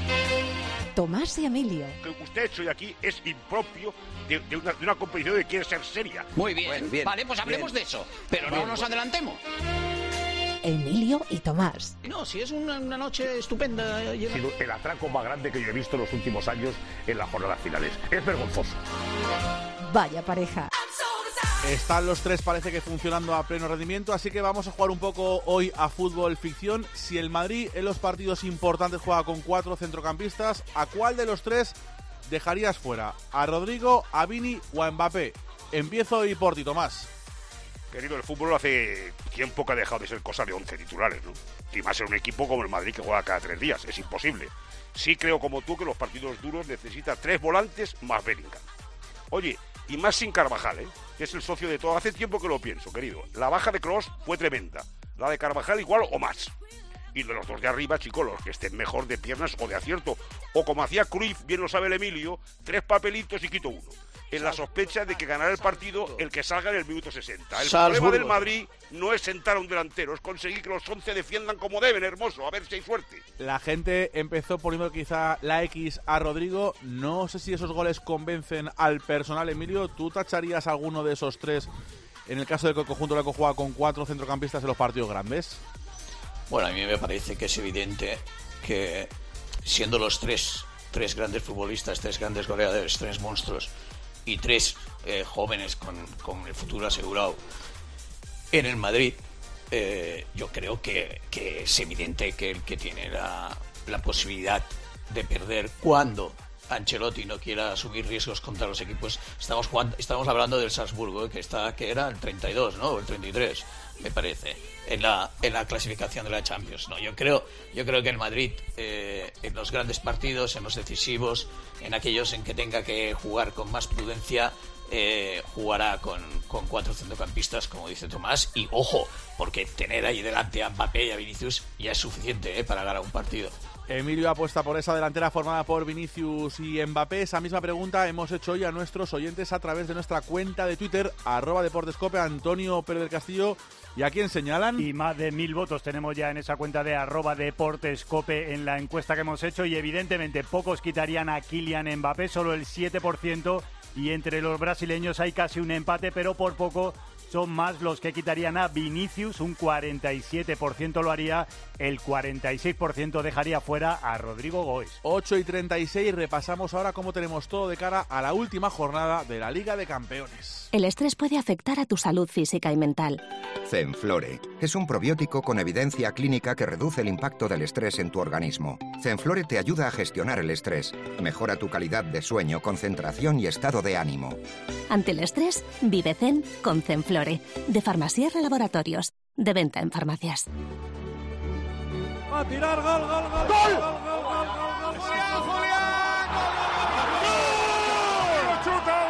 Tomás y Emilio. Lo que usted ha hecho aquí es impropio de, de, una, de una competición que quiere ser seria. Muy bien, Bueno, bien vale, pues hablemos bien. de eso, pero bien, no nos bien. adelantemos. Emilio y Tomás. No, si es una, una noche estupenda. Ha sido el atraco más grande que yo he visto en los últimos años en las jornadas finales. Es vergonzoso. Vaya pareja. Están los tres, parece que funcionando a pleno rendimiento, así que vamos a jugar un poco hoy a fútbol ficción. Si el Madrid en los partidos importantes juega con cuatro centrocampistas, ¿a cuál de los tres dejarías fuera? ¿A Rodrigo, a Vini o a Mbappé? Empiezo hoy por ti, Tomás. Querido, el fútbol hace tiempo que ha dejado de ser cosa de once titulares, ¿no? Y más en un equipo como el Madrid que juega cada tres días, es imposible. Sí creo como tú que los partidos duros necesitan tres volantes más Bellingham. Oye, y más sin Carvajal, ¿eh? Que es el socio de todo. Hace tiempo que lo pienso, querido. La baja de Kroos fue tremenda. La de Carvajal igual o más. Y de los dos de arriba, chicos, los que estén mejor de piernas o de acierto. O como hacía Cruyff, bien lo sabe el Emilio, tres papelitos y quito uno. en la sospecha de que ganará el partido el que salga en el minuto sesenta. El Salzburgo. problema del Madrid no es sentar a un delantero, es conseguir que los once defiendan como deben, hermoso, a ver si hay suerte. La gente empezó poniendo quizá la X a Rodrigo. No sé si esos goles convencen al personal, Emilio. ¿Tú tacharías alguno de esos tres en el caso de que el conjunto Blanco juega con cuatro centrocampistas en los partidos grandes? Bueno, a mí me parece que es evidente que siendo los tres, tres grandes futbolistas, tres grandes goleadores, tres monstruos y tres eh, jóvenes con, con el futuro asegurado en el Madrid, eh, yo creo que, que es evidente que el que tiene la, la posibilidad de perder cuando Ancelotti no quiera asumir riesgos contra los equipos. Estamos jugando, estamos hablando del Salzburgo, que está que era el treinta y dos, ¿no? O el treinta y tres, me parece, en la en la clasificación de la Champions. No, yo creo yo creo que el Madrid eh, en los grandes partidos, en los decisivos, en aquellos en que tenga que jugar con más prudencia, eh, jugará con, con cuatro centrocampistas, como dice Tomás, y ojo, porque tener ahí delante a Mbappé y a Vinicius ya es suficiente eh, para ganar un partido. Emilio apuesta por esa delantera formada por Vinicius y Mbappé. Esa misma pregunta hemos hecho hoy a nuestros oyentes a través de nuestra cuenta de Twitter, arroba deportescope. Antonio Pérez del Castillo, ¿y a quién señalan? Y más de mil votos tenemos ya en esa cuenta de arroba deportescope en la encuesta que hemos hecho, y evidentemente pocos quitarían a Kylian Mbappé, solo el siete por ciento, y entre los brasileños hay casi un empate, pero por poco son más los que quitarían a Vinicius, un cuarenta y siete por ciento lo haría, el cuarenta y seis por ciento dejaría fuera a Rodrigo Goes. ocho y treinta y seis, repasamos ahora cómo tenemos todo de cara a la última jornada de la Liga de Campeones. El estrés puede afectar a tu salud física y mental. Zenflore es un probiótico con evidencia clínica que reduce el impacto del estrés en tu organismo. Zenflore te ayuda a gestionar el estrés, mejora tu calidad de sueño, concentración y estado de ánimo. Ante el estrés, vive Zen con Zenflore, de Farmasier Laboratorios, de venta en farmacias. Va a tirar, gol, gol, gol, gol, gol, gol, gol, gol, gol, Julián, Julián, gol, chuta,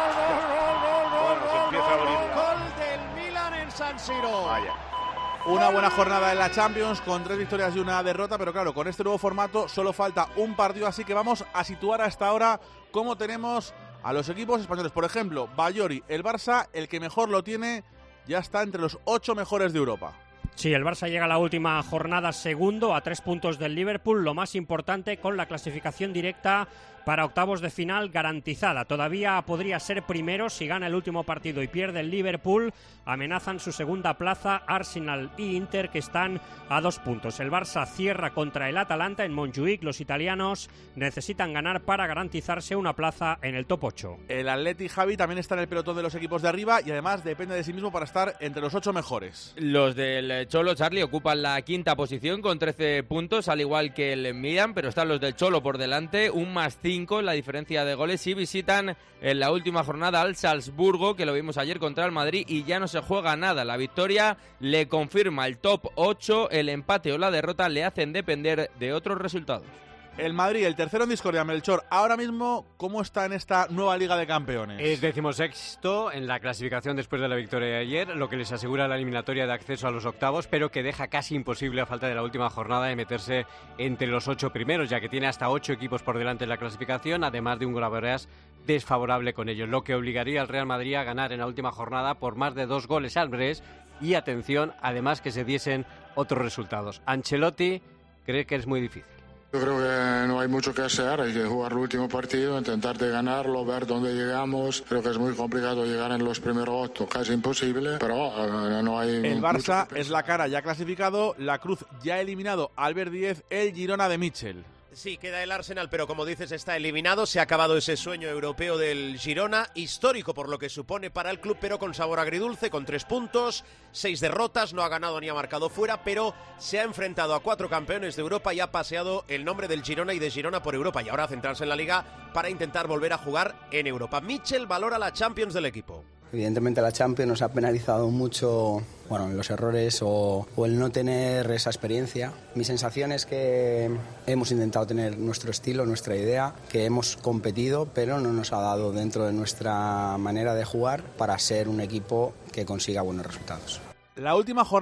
gol, gol, gol, gol, gol, gol del Milan en San Siro. Vaya. Una buena jornada en la Champions con tres victorias y una derrota, pero claro, con este nuevo formato solo falta un partido, así que vamos a situar hasta ahora cómo tenemos a los equipos españoles. Por ejemplo, Bayori, el Barça, el que mejor lo tiene, ya está entre los ocho mejores de Europa. Sí, el Barça llega a la última jornada segundo, a tres puntos del Liverpool, lo más importante, con la clasificación directa para octavos de final garantizada. Todavía podría ser primero si gana el último partido y pierde el Liverpool. Amenazan su segunda plaza Arsenal y Inter, que están a dos puntos. El Barça cierra contra el Atalanta en Montjuic. Los italianos necesitan ganar para garantizarse una plaza en el top ocho. El Atleti, Javi, también está en el pelotón de los equipos de arriba y además depende de sí mismo para estar entre los ocho mejores. Los del Cholo, Charlie, ocupan la quinta posición con trece puntos, al igual que el Milan, pero están los del Cholo por delante, un más cinco en la diferencia de goles, y visitan en la última jornada al Salzburgo, que lo vimos ayer contra el Madrid, y ya no se juega nada. La victoria le confirma el top ocho, el empate o la derrota le hacen depender de otros resultados. El Madrid, el tercero en discordia, Melchor. Ahora mismo, ¿cómo está en esta nueva Liga de Campeones? Es decimosexto en la clasificación después de la victoria de ayer, lo que les asegura la eliminatoria de acceso a los octavos, pero que deja casi imposible, a falta de la última jornada, de meterse entre los ocho primeros, ya que tiene hasta ocho equipos por delante en la clasificación, además de un goleador desfavorable con ellos, lo que obligaría al Real Madrid a ganar en la última jornada por más de dos goles al Brest, y atención, además que se diesen otros resultados. Ancelotti cree que es muy difícil. Yo creo que no hay mucho que hacer, hay que jugar el último partido, intentar de ganarlo, ver dónde llegamos. Creo que es muy complicado llegar en los primeros ocho, casi imposible, pero uh, no hay... El Barça es la cara ya clasificado, la Cruz ya eliminado, Albert Díez, el Girona de Michel. Sí, queda el Arsenal, pero como dices, está eliminado. Se ha acabado ese sueño europeo del Girona, histórico por lo que supone para el club, pero con sabor agridulce, con tres puntos, seis derrotas, no ha ganado ni ha marcado fuera, pero se ha enfrentado a cuatro campeones de Europa y ha paseado el nombre del Girona y de Girona por Europa, y ahora centrarse en la Liga para intentar volver a jugar en Europa. Michel valora la Champions del equipo. Evidentemente la Champions nos ha penalizado mucho, bueno, los errores o, o el no tener esa experiencia. Mi sensación es que hemos intentado tener nuestro estilo, nuestra idea, que hemos competido, pero no nos ha dado dentro de nuestra manera de jugar para ser un equipo que consiga buenos resultados. La última jornada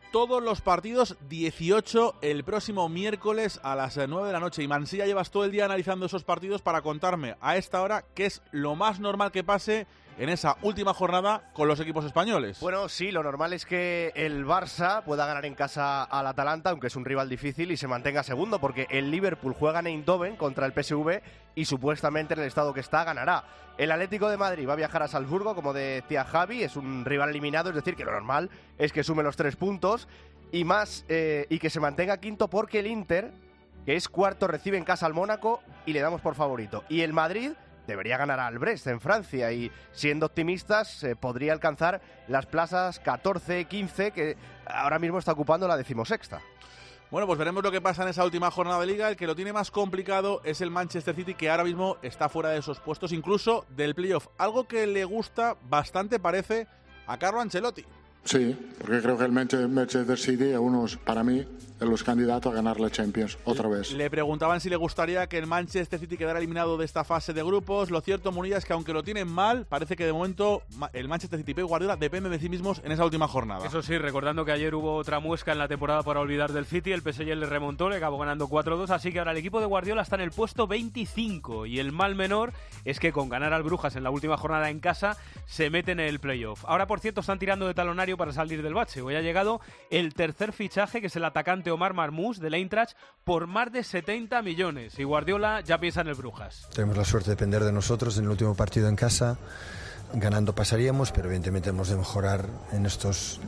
todos los partidos, dieciocho el próximo miércoles a las nueve de la noche. Y Mansilla, llevas todo el día analizando esos partidos para contarme a esta hora qué es lo más normal que pase en esa última jornada con los equipos españoles. Bueno, sí, lo normal es que el Barça pueda ganar en casa al Atalanta, aunque es un rival difícil, y se mantenga segundo, porque el Liverpool juega en Eindhoven contra el P S V y supuestamente en el estado que está ganará. El Atlético de Madrid va a viajar a Salzburgo, como decía Javi, es un rival eliminado, es decir, que lo normal es que sume los tres puntos y más eh, y que se mantenga quinto, porque el Inter, que es cuarto, recibe en casa al Mónaco y le damos por favorito. Y el Madrid debería ganar al Brest en Francia y, siendo optimistas, eh, podría alcanzar las plazas catorce, quince, que ahora mismo está ocupando la decimosexta. Bueno, pues veremos lo que pasa en esa última jornada de Liga. El que lo tiene más complicado es el Manchester City, que ahora mismo está fuera de esos puestos, incluso del playoff. Algo que le gusta bastante, parece, a Carlo Ancelotti. Sí, porque creo que el Manchester City es uno, para mí, de los candidatos a ganar la Champions otra vez. Le preguntaban si le gustaría que el Manchester City quedara eliminado de esta fase de grupos. Lo cierto, Munilla, es que aunque lo tienen mal, parece que de momento el Manchester City y Pep Guardiola dependen de sí mismos en esa última jornada. Eso sí, recordando que ayer hubo otra muesca en la temporada para olvidar del City, el P S G le remontó, le acabó ganando cuatro dos, así que ahora el equipo de Guardiola está en el puesto veinticinco, y el mal menor es que con ganar al Brujas en la última jornada en casa se mete en el playoff. Ahora, por cierto, están tirando de talonario para salir del bache. Hoy ha llegado el tercer fichaje, que es el atacante Omar Marmoush del Eintracht, por más de setenta millones, y Guardiola ya piensa en el Brujas. Tenemos la suerte de depender de nosotros en el último partido en casa. Ganando pasaríamos, pero evidentemente hemos de mejorar en estos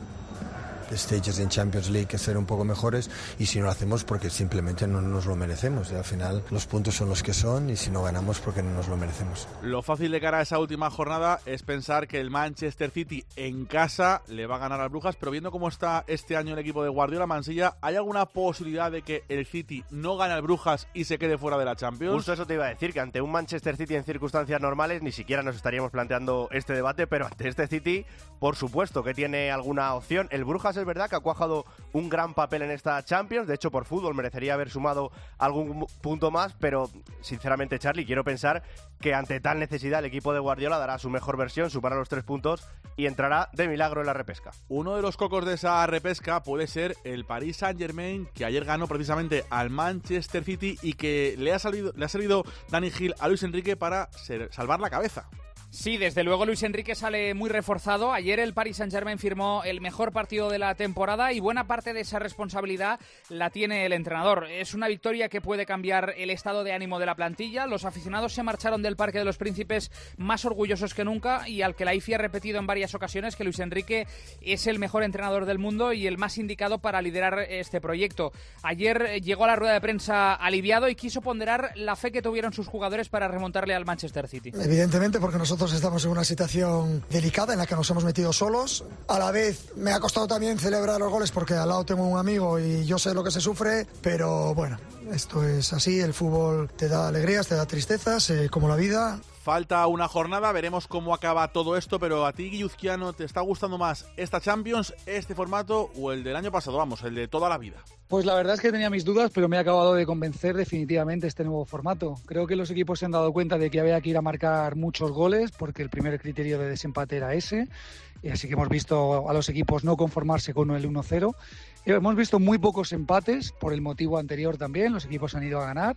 stages en Champions League, que ser un poco mejores, y si no lo hacemos porque simplemente no nos lo merecemos, y al final los puntos son los que son, y si no ganamos porque no nos lo merecemos. Lo fácil de cara a esa última jornada es pensar que el Manchester City en casa le va a ganar al Brujas, pero viendo cómo está este año el equipo de Guardiola, Mansilla, ¿hay alguna posibilidad de que el City no gane al Brujas y se quede fuera de la Champions? Justo eso te iba a decir, que ante un Manchester City en circunstancias normales ni siquiera nos estaríamos planteando este debate, pero ante este City, por supuesto que tiene alguna opción. El Brujas es verdad que ha cuajado un gran papel en esta Champions, de hecho por fútbol merecería haber sumado algún punto más, pero sinceramente, Charlie, quiero pensar que ante tal necesidad el equipo de Guardiola dará su mejor versión, sumará los tres puntos y entrará de milagro en la repesca. Uno de los cocos de esa repesca puede ser el Paris Saint-Germain, que ayer ganó precisamente al Manchester City y que le ha salido, le ha salido Dani Gil a Luis Enrique para ser, salvar la cabeza. Sí, desde luego Luis Enrique sale muy reforzado. Ayer el Paris Saint-Germain firmó el mejor partido de la temporada y buena parte de esa responsabilidad la tiene el entrenador. Es una victoria que puede cambiar el estado de ánimo de la plantilla. Los aficionados se marcharon del Parque de los Príncipes más orgullosos que nunca, y al que la I F I ha repetido en varias ocasiones que Luis Enrique es el mejor entrenador del mundo y el más indicado para liderar este proyecto. Ayer llegó a la rueda de prensa aliviado y quiso ponderar la fe que tuvieron sus jugadores para remontarle al Manchester City. Evidentemente, porque nosotros estamos en una situación delicada en la que nos hemos metido solos. A la vez me ha costado también celebrar los goles porque al lado tengo un amigo y yo sé lo que se sufre, pero bueno, esto es así, el fútbol te da alegrías, te da tristezas, eh, como la vida. Falta una jornada, veremos cómo acaba todo esto, pero a ti, Guilluzquiano, ¿te está gustando más esta Champions, este formato o el del año pasado, vamos, el de toda la vida? Pues la verdad es que tenía mis dudas, pero me ha acabado de convencer definitivamente este nuevo formato. Creo que los equipos se han dado cuenta de que había que ir a marcar muchos goles, porque el primer criterio de desempate era ese, y así que hemos visto a los equipos no conformarse con el uno cero. Hemos visto muy pocos empates, por el motivo anterior también, los equipos han ido a ganar.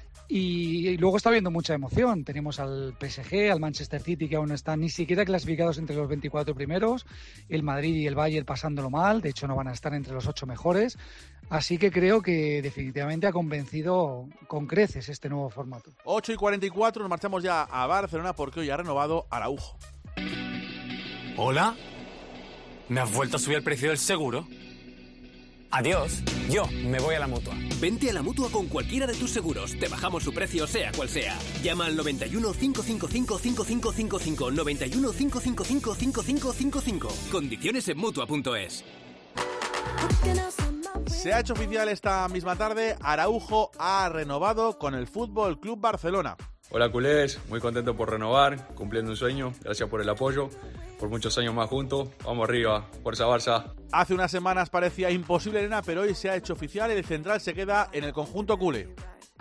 Y luego está habiendo mucha emoción. Tenemos al P S G, al Manchester City, que aún no están ni siquiera clasificados entre los veinticuatro primeros, el Madrid y el Bayern pasándolo mal, de hecho no van a estar entre los ocho mejores, así que creo que definitivamente ha convencido con creces este nuevo formato. ocho y cuarenta y cuatro, nos marchamos ya a Barcelona porque hoy ha renovado Araujo. ¿Hola? ¿Me has vuelto a subir el precio del seguro? Adiós, yo me voy a la Mutua. Vente a la Mutua con cualquiera de tus seguros. Te bajamos su precio sea cual sea. Llama al noventa y uno, cinco cinco cinco, cinco cinco cinco cinco, noventa y uno, cinco cinco cinco, cinco cinco cinco cinco. Condiciones en Mutua punto es. Se ha hecho oficial esta misma tarde, Araujo ha renovado con el Fútbol Club Barcelona. Hola culés, muy contento por renovar, cumpliendo un sueño, gracias por el apoyo, por muchos años más juntos, vamos arriba, fuerza Barça. Hace unas semanas parecía imposible, Elena, pero hoy se ha hecho oficial y el central se queda en el conjunto culé.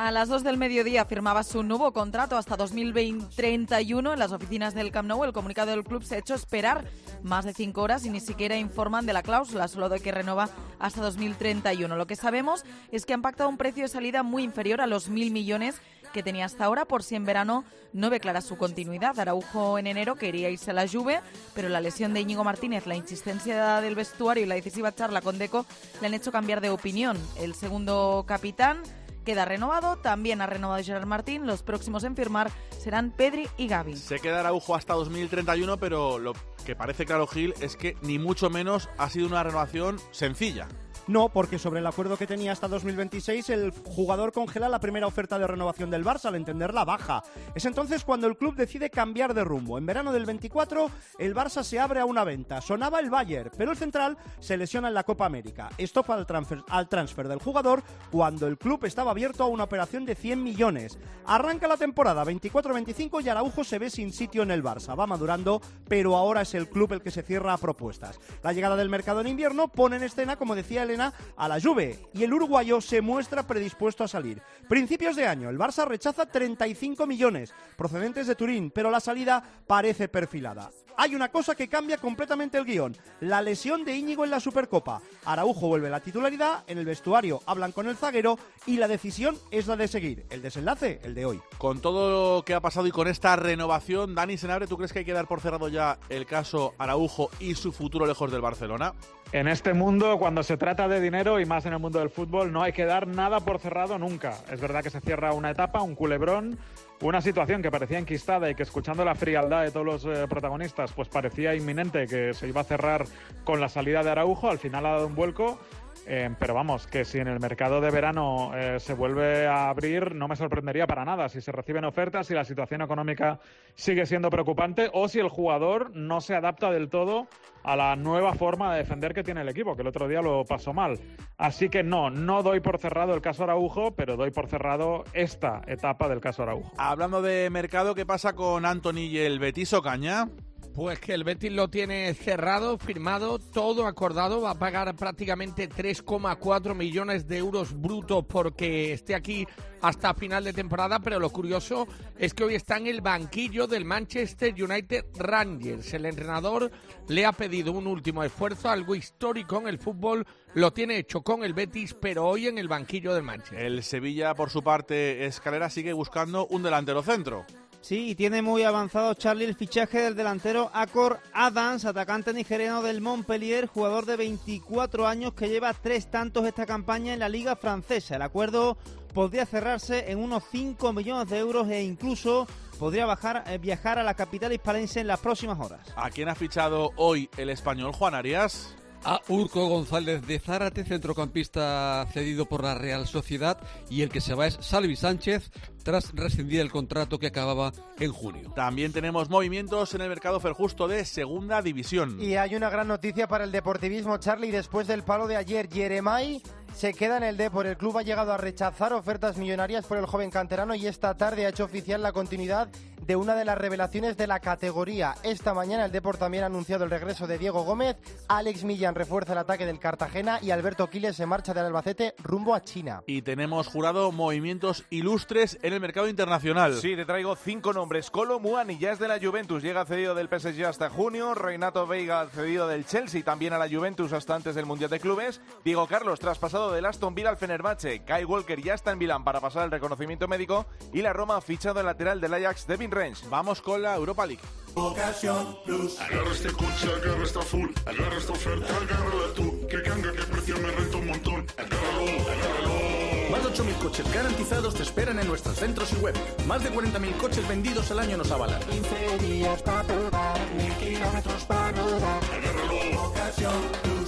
A las dos del mediodía firmaba su nuevo contrato hasta dos mil treinta y uno en las oficinas del Camp Nou. El comunicado del club se ha hecho esperar más de cinco horas y ni siquiera informan de la cláusula, solo de que renueva hasta dos mil treinta y uno. Lo que sabemos es que han pactado un precio de salida muy inferior a los mil millones que tenía hasta ahora, por si en verano no ve clara su continuidad. Araujo en enero quería irse a la Juve, pero la lesión de Íñigo Martínez, la insistencia del vestuario y la decisiva charla con Deco le han hecho cambiar de opinión. El segundo capitán queda renovado, también ha renovado Gerard Martín. Los próximos en firmar serán Pedri y Gavi. Se queda Araujo hasta dos mil treinta y uno, pero lo que parece claro, Gil, es que ni mucho menos ha sido una renovación sencilla. No, porque sobre el acuerdo que tenía hasta dos mil veintiséis, el jugador congela la primera oferta de renovación del Barça, al entenderla baja. Es entonces cuando el club decide cambiar de rumbo. En verano del veinticuatro, el Barça se abre a una venta. Sonaba el Bayern, pero el central se lesiona en la Copa América. Esto fue al transfer, al transfer del jugador cuando el club estaba abierto a una operación de cien millones. Arranca la temporada veinticuatro veinticinco y Araujo se ve sin sitio en el Barça. Va madurando, pero ahora es el club el que se cierra a propuestas. La llegada del mercado en invierno pone en escena, como decía Elena, a la Juve, y el uruguayo se muestra predispuesto a salir. Principios de año, el Barça rechaza treinta y cinco millones procedentes de Turín, pero la salida parece perfilada. Hay una cosa que cambia completamente el guión: la lesión de Íñigo en la Supercopa. Araujo vuelve a la titularidad, en el vestuario hablan con el zaguero y la decisión es la de seguir. El desenlace, el de hoy. Con todo lo que ha pasado y con esta renovación, Dani Senabre, ¿tú crees que hay que dar por cerrado ya el caso Araujo y su futuro lejos del Barcelona? En este mundo, cuando se trata de dinero y más en el mundo del fútbol, no hay que dar nada por cerrado nunca. Es verdad que se cierra una etapa, un culebrón, una situación que parecía enquistada y que, escuchando la frialdad de todos los eh, protagonistas, pues parecía inminente que se iba a cerrar con la salida de Araujo. Al final ha dado un vuelco. Eh, pero vamos, que si en el mercado de verano eh, se vuelve a abrir, no me sorprendería para nada si se reciben ofertas, si la situación económica sigue siendo preocupante o si el jugador no se adapta del todo a la nueva forma de defender que tiene el equipo, que el otro día lo pasó mal. Así que no, no doy por cerrado el caso Araujo, pero doy por cerrado esta etapa del caso Araujo. Hablando de mercado, ¿qué pasa con Antony y el Betis, Ocaña? Pues que el Betis lo tiene cerrado, firmado, todo acordado. Va a pagar prácticamente tres coma cuatro millones de euros brutos porque esté aquí hasta final de temporada, pero lo curioso es que hoy está en el banquillo del Manchester United Rangers. El entrenador le ha pedido un último esfuerzo, algo histórico en el fútbol, lo tiene hecho con el Betis, pero hoy en el banquillo del Manchester. El Sevilla, por su parte, Escalera, sigue buscando un delantero centro. Sí, y tiene muy avanzado, Charlie, el fichaje del delantero Akor Adams, atacante nigeriano del Montpellier, jugador de veinticuatro años que lleva tres tantos esta campaña en la Liga Francesa. El acuerdo podría cerrarse en unos cinco millones de euros e incluso podría bajar, eh, viajar a la capital hispalense en las próximas horas. ¿A quién ha fichado hoy el español, Juan Arias? A Urco González de Zárate, centrocampista cedido por la Real Sociedad, y el que se va es Salvi Sánchez tras rescindir el contrato que acababa en junio. También tenemos movimientos en el mercado Ferjusto de Segunda División. Y hay una gran noticia para el deportivismo, Charlie. Después del palo de ayer, Yeremay se queda en el Depor. El club ha llegado a rechazar ofertas millonarias por el joven canterano y esta tarde ha hecho oficial la continuidad de una de las revelaciones de la categoría. Esta mañana el Depor también ha anunciado el regreso de Diego Gómez, Alex Millán refuerza el ataque del Cartagena y Alberto Quiles se marcha del Albacete rumbo a China. Y tenemos, Jurado, movimientos ilustres en el mercado internacional. Sí, te traigo cinco nombres. Kolo Muani ya es de la Juventus, llega cedido del P S G hasta junio. Reinato Veiga cedido del Chelsea, también a la Juventus hasta antes del Mundial de Clubes. Diego Carlos traspasado del Aston Villa al Fenerbahce. Kyle Walker ya está en Milán para pasar el reconocimiento médico y la Roma ha fichado el lateral del Ajax, Devin Range. Vamos con la Europa League. Ocasión Plus. Agarra este coche, agarra esta full, agarra esta oferta, agárrala tú. Que ganga, que precio me renta un montón. Agárralo, agárralo. Más de ocho mil coches garantizados te esperan en nuestros centros y web. Más de cuarenta mil coches vendidos al año nos avalan. quince días para probar, mil kilómetros para rodar. Agárralo. Ocasión Plus.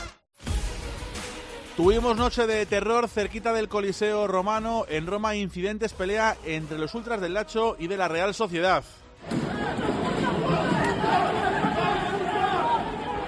Tuvimos noche de terror cerquita del Coliseo Romano. En Roma, incidentes, pelea entre los ultras del Lazio y de la Real Sociedad.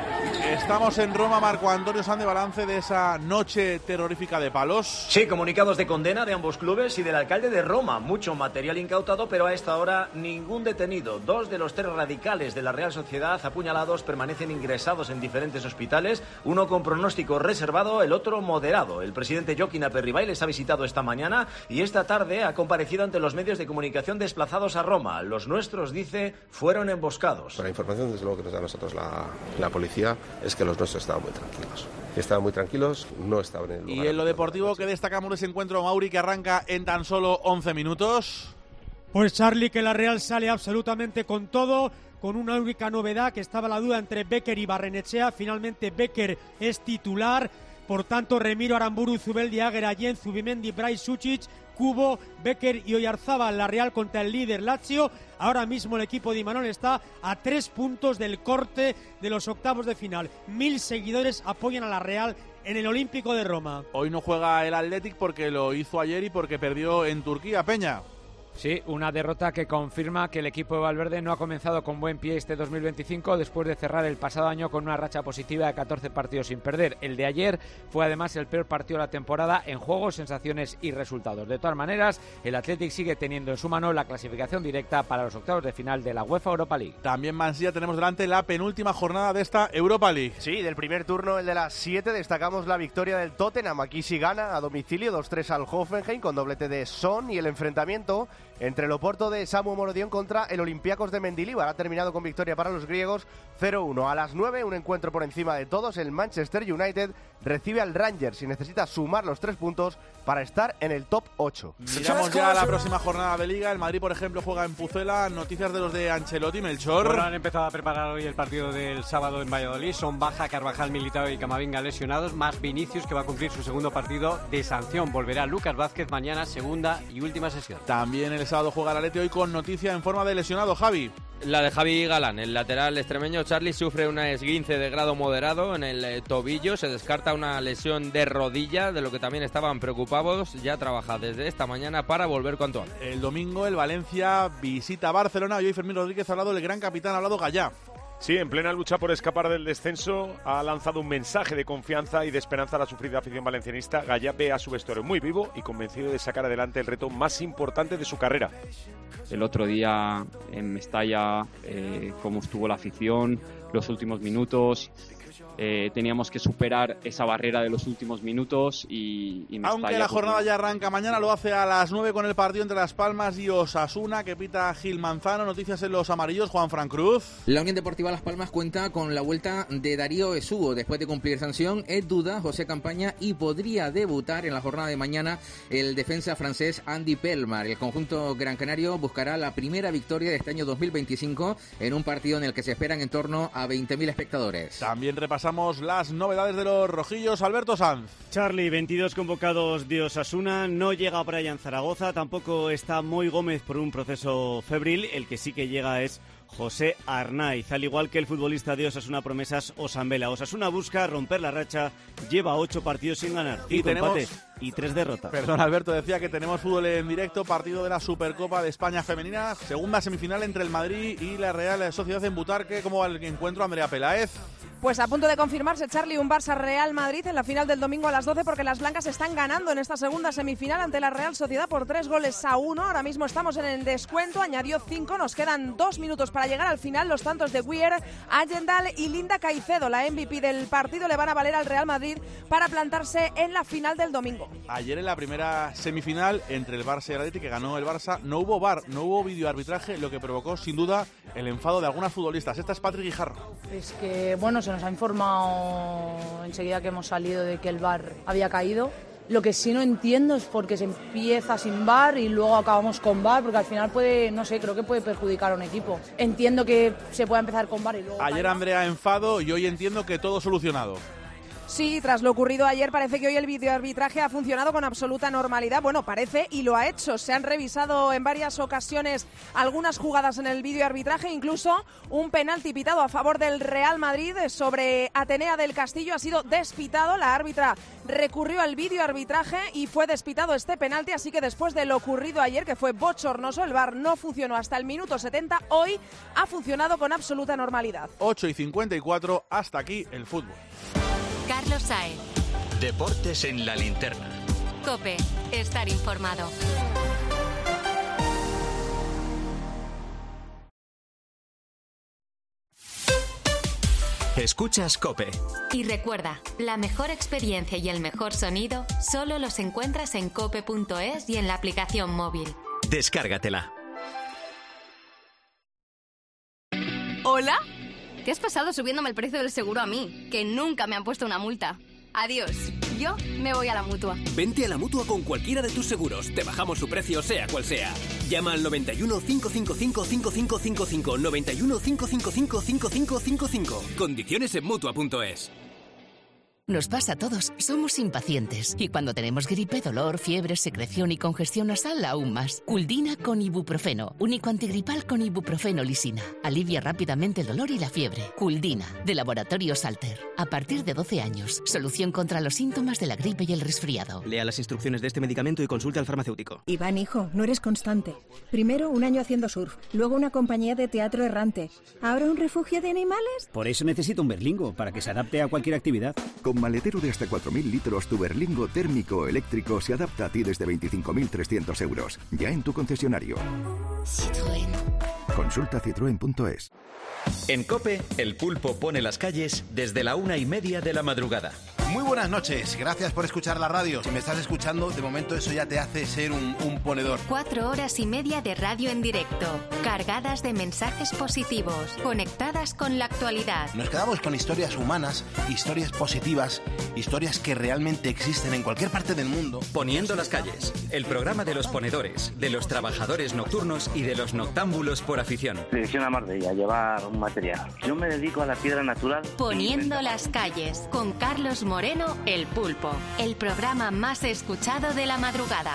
Estamos en Roma, Marco Antonio Sanz, de balance de esa noche terrorífica de palos. Sí, comunicados de condena de ambos clubes y del alcalde de Roma. Mucho material incautado, pero a esta hora ningún detenido. Dos de los tres radicales de la Real Sociedad apuñalados permanecen ingresados en diferentes hospitales, uno con pronóstico reservado, el otro moderado. El presidente Joaquín Aperribay les ha visitado esta mañana y esta tarde ha comparecido ante los medios de comunicación desplazados a Roma. Los nuestros, dice, fueron emboscados. La información, desde luego, que nos da a nosotros la, la policía es que los nuestros estaban muy tranquilos. Estaban muy tranquilos, no estaban en el lugar. Y en lo deportivo, ¿qué destacamos de ese encuentro, Mauri, que arranca en tan solo once minutos? Pues Charlie, que la Real sale absolutamente con todo, con una única novedad, que estaba la duda entre Becker y Barrenechea. Finalmente Becker es titular, por tanto Remiro, Aramburu, Zubeldia, Agerayen, Zubimendi, Brais, Sucic, Kubo, Becker y Oyarzábal. La Real contra el líder Lazio. Ahora mismo el equipo de Imanol está a tres puntos del corte de los octavos de final. Mil seguidores apoyan a la Real en el Olímpico de Roma. Hoy no juega el Athletic porque lo hizo ayer y porque perdió en Turquía, Peña. Sí, una derrota que confirma que el equipo de Valverde no ha comenzado con buen pie este dos mil veinticinco después de cerrar el pasado año con una racha positiva de catorce partidos sin perder. El de ayer fue además el peor partido de la temporada en juego, sensaciones y resultados. De todas maneras, el Athletic sigue teniendo en su mano la clasificación directa para los octavos de final de la UEFA Europa League. También, Mansilla, tenemos delante la penúltima jornada de esta Europa League. Sí, del primer turno, el de las siete, destacamos la victoria del Tottenham. Aquí sí gana a domicilio dos tres al Hoffenheim con doblete de Son, y el enfrentamiento entre el Oporto de Samu Morodion contra el Olympiacos de Mendilibar ha terminado con victoria para los griegos cero uno. A las nueve, un encuentro por encima de todos. El Manchester United recibe al Rangers y necesita sumar los tres puntos para estar en el top ocho. Miramos ya la próxima jornada de Liga. El Madrid, por ejemplo, juega en Pucela. Noticias de los de Ancelotti, Melchor. Bueno, han empezado a preparar hoy el partido del sábado en Valladolid. Son baja Carvajal, Militao y Camavinga lesionados, más Vinicius, que va a cumplir su segundo partido de sanción. Volverá Lucas Vázquez mañana, segunda y última sesión. También el sábado juega el Atleti, hoy con noticia en forma de lesionado, Javi. La de Javi Galán, el lateral extremeño Charlie, sufre una esguince de grado moderado en el eh, tobillo. Se descarta una lesión de rodilla, de lo que también estaban preocupados. Ya trabaja desde esta mañana para volver cuanto antes. El domingo el Valencia visita Barcelona y hoy Fermín Rodríguez ha hablado, el gran capitán ha hablado Gallá. Sí, en plena lucha por escapar del descenso, ha lanzado un mensaje de confianza y de esperanza a la sufrida afición valencianista. Gallá ve a su vestuario muy vivo y convencido de sacar adelante el reto más importante de su carrera. El otro día en Mestalla, eh, cómo estuvo la afición, los últimos minutos. Eh, teníamos que superar esa barrera de los últimos minutos y, y Mestalla, aunque la jornada pues, ya arranca mañana, lo hace a las nueve con el partido entre Las Palmas y Osasuna, que pita Gil Manzano. Noticias en los amarillos, Juan Fran Cruz. La Unión Deportiva Las Palmas cuenta con la vuelta de Darío Esugo después de cumplir sanción. Es duda José Campaña y podría debutar en la jornada de mañana el defensa francés Andy Pelmar. El conjunto gran canario buscará la primera victoria de este año dos mil veinticinco en un partido en el que se esperan en torno a veinte mil espectadores. También repasamos las novedades de los rojillos. Alberto Sanz. Charlie, veintidós convocados de Osasuna, no llega Brian Zaragoza, tampoco está Moy Gómez por un proceso febril. El que sí que llega es José Arnaiz, al igual que el futbolista de Osasuna Promesas, Osambela. Osasuna busca romper la racha, lleva ocho partidos sin ganar, cinco y tenemos... empates y tres derrotas. Perdón, Alberto, decía que tenemos fútbol en directo, partido de la Supercopa de España Femenina, segunda semifinal entre el Madrid y la Real Sociedad en Butarque. ¿Cómo va el encuentro, Andrea Peláez? Pues a punto de confirmarse, Charlie, un Barça-Real Madrid en la final del domingo a las doce, porque las blancas están ganando en esta segunda semifinal ante la Real Sociedad por tres goles a uno. Ahora mismo estamos en el descuento, añadió cinco, nos quedan dos minutos para llegar al final. Los tantos de Weir, Ayendal y Linda Caicedo, la M V P del partido, le van a valer al Real Madrid para plantarse en la final del domingo. Ayer en la primera semifinal entre el Barça y el Atleti, que ganó el Barça, no hubo V A R, no hubo videoarbitraje, lo que provocó sin duda el enfado de algunas futbolistas. Esta es Patrick Guijarro. Es que, bueno, se nos ha informado enseguida que hemos salido de que el V A R había caído. Lo que sí no entiendo es por qué se empieza sin V A R y luego acabamos con V A R, porque al final puede, no sé, creo que puede perjudicar a un equipo. Entiendo que se pueda empezar con V A R y luego... Ayer Andrea enfado y hoy entiendo que todo solucionado. Sí, tras lo ocurrido ayer parece que hoy el videoarbitraje ha funcionado con absoluta normalidad. Bueno, parece y lo ha hecho. Se han revisado en varias ocasiones algunas jugadas en el videoarbitraje, incluso un penalti pitado a favor del Real Madrid sobre Atenea del Castillo ha sido despitado. La árbitra recurrió al videoarbitraje y fue despitado este penalti, así que después de lo ocurrido ayer, que fue bochornoso, el V A R no funcionó hasta el minuto setenta, hoy ha funcionado con absoluta normalidad. ocho y cincuenta y cuatro, hasta aquí el fútbol. Carlos Saez. Deportes en la linterna. COPE. Estar informado. Escuchas COPE. Y recuerda, la mejor experiencia y el mejor sonido solo los encuentras en cope punto es y en la aplicación móvil. Descárgatela. ¿Hola? ¿Qué has pasado subiéndome el precio del seguro a mí? Que nunca me han puesto una multa. Adiós. Yo me voy a la Mutua. Vente a la Mutua con cualquiera de tus seguros. Te bajamos su precio, sea cual sea. Llama al noventa y uno, cinco cinco cinco, cinco cinco cinco cinco. noventa y uno, cinco cinco cinco, cinco cinco cinco cinco. Condiciones en Mutua punto es. Nos pasa a todos, somos impacientes. Y cuando tenemos gripe, dolor, fiebre, secreción y congestión nasal, aún más. Culdina con ibuprofeno, único antigripal con ibuprofeno lisina. Alivia rápidamente el dolor y la fiebre. Culdina, de Laboratorio Salter. A partir de doce años, solución contra los síntomas de la gripe y el resfriado. Lea las instrucciones de este medicamento y consulte al farmacéutico. Iván, hijo, no eres constante. Primero un año haciendo surf, luego una compañía de teatro errante. ¿Ahora un refugio de animales? Por eso necesito un Berlingo, para que se adapte a cualquier actividad. Con maletero de hasta cuatro mil litros, tu Berlingo térmico eléctrico se adapta a ti desde veinticinco mil trescientos euros. Ya en tu concesionario. Citroën. Consulta citroen punto es. En COPE, el pulpo pone las calles desde la una y media de la madrugada. Muy buenas noches, gracias por escuchar la radio. Si me estás escuchando, de momento eso ya te hace ser un, un ponedor. Cuatro horas y media de radio en directo, cargadas de mensajes positivos, conectadas con la actualidad. Nos quedamos con historias humanas, historias positivas, historias que realmente existen en cualquier parte del mundo. Poniendo las calles, el programa de los ponedores, de los trabajadores nocturnos y de los noctámbulos por afición. Dirección a Marbella, llevar un material. Yo me dedico a la piedra natural. Poniendo las calles, con Carlos Moreno, El Pulpo, el programa más escuchado de la madrugada.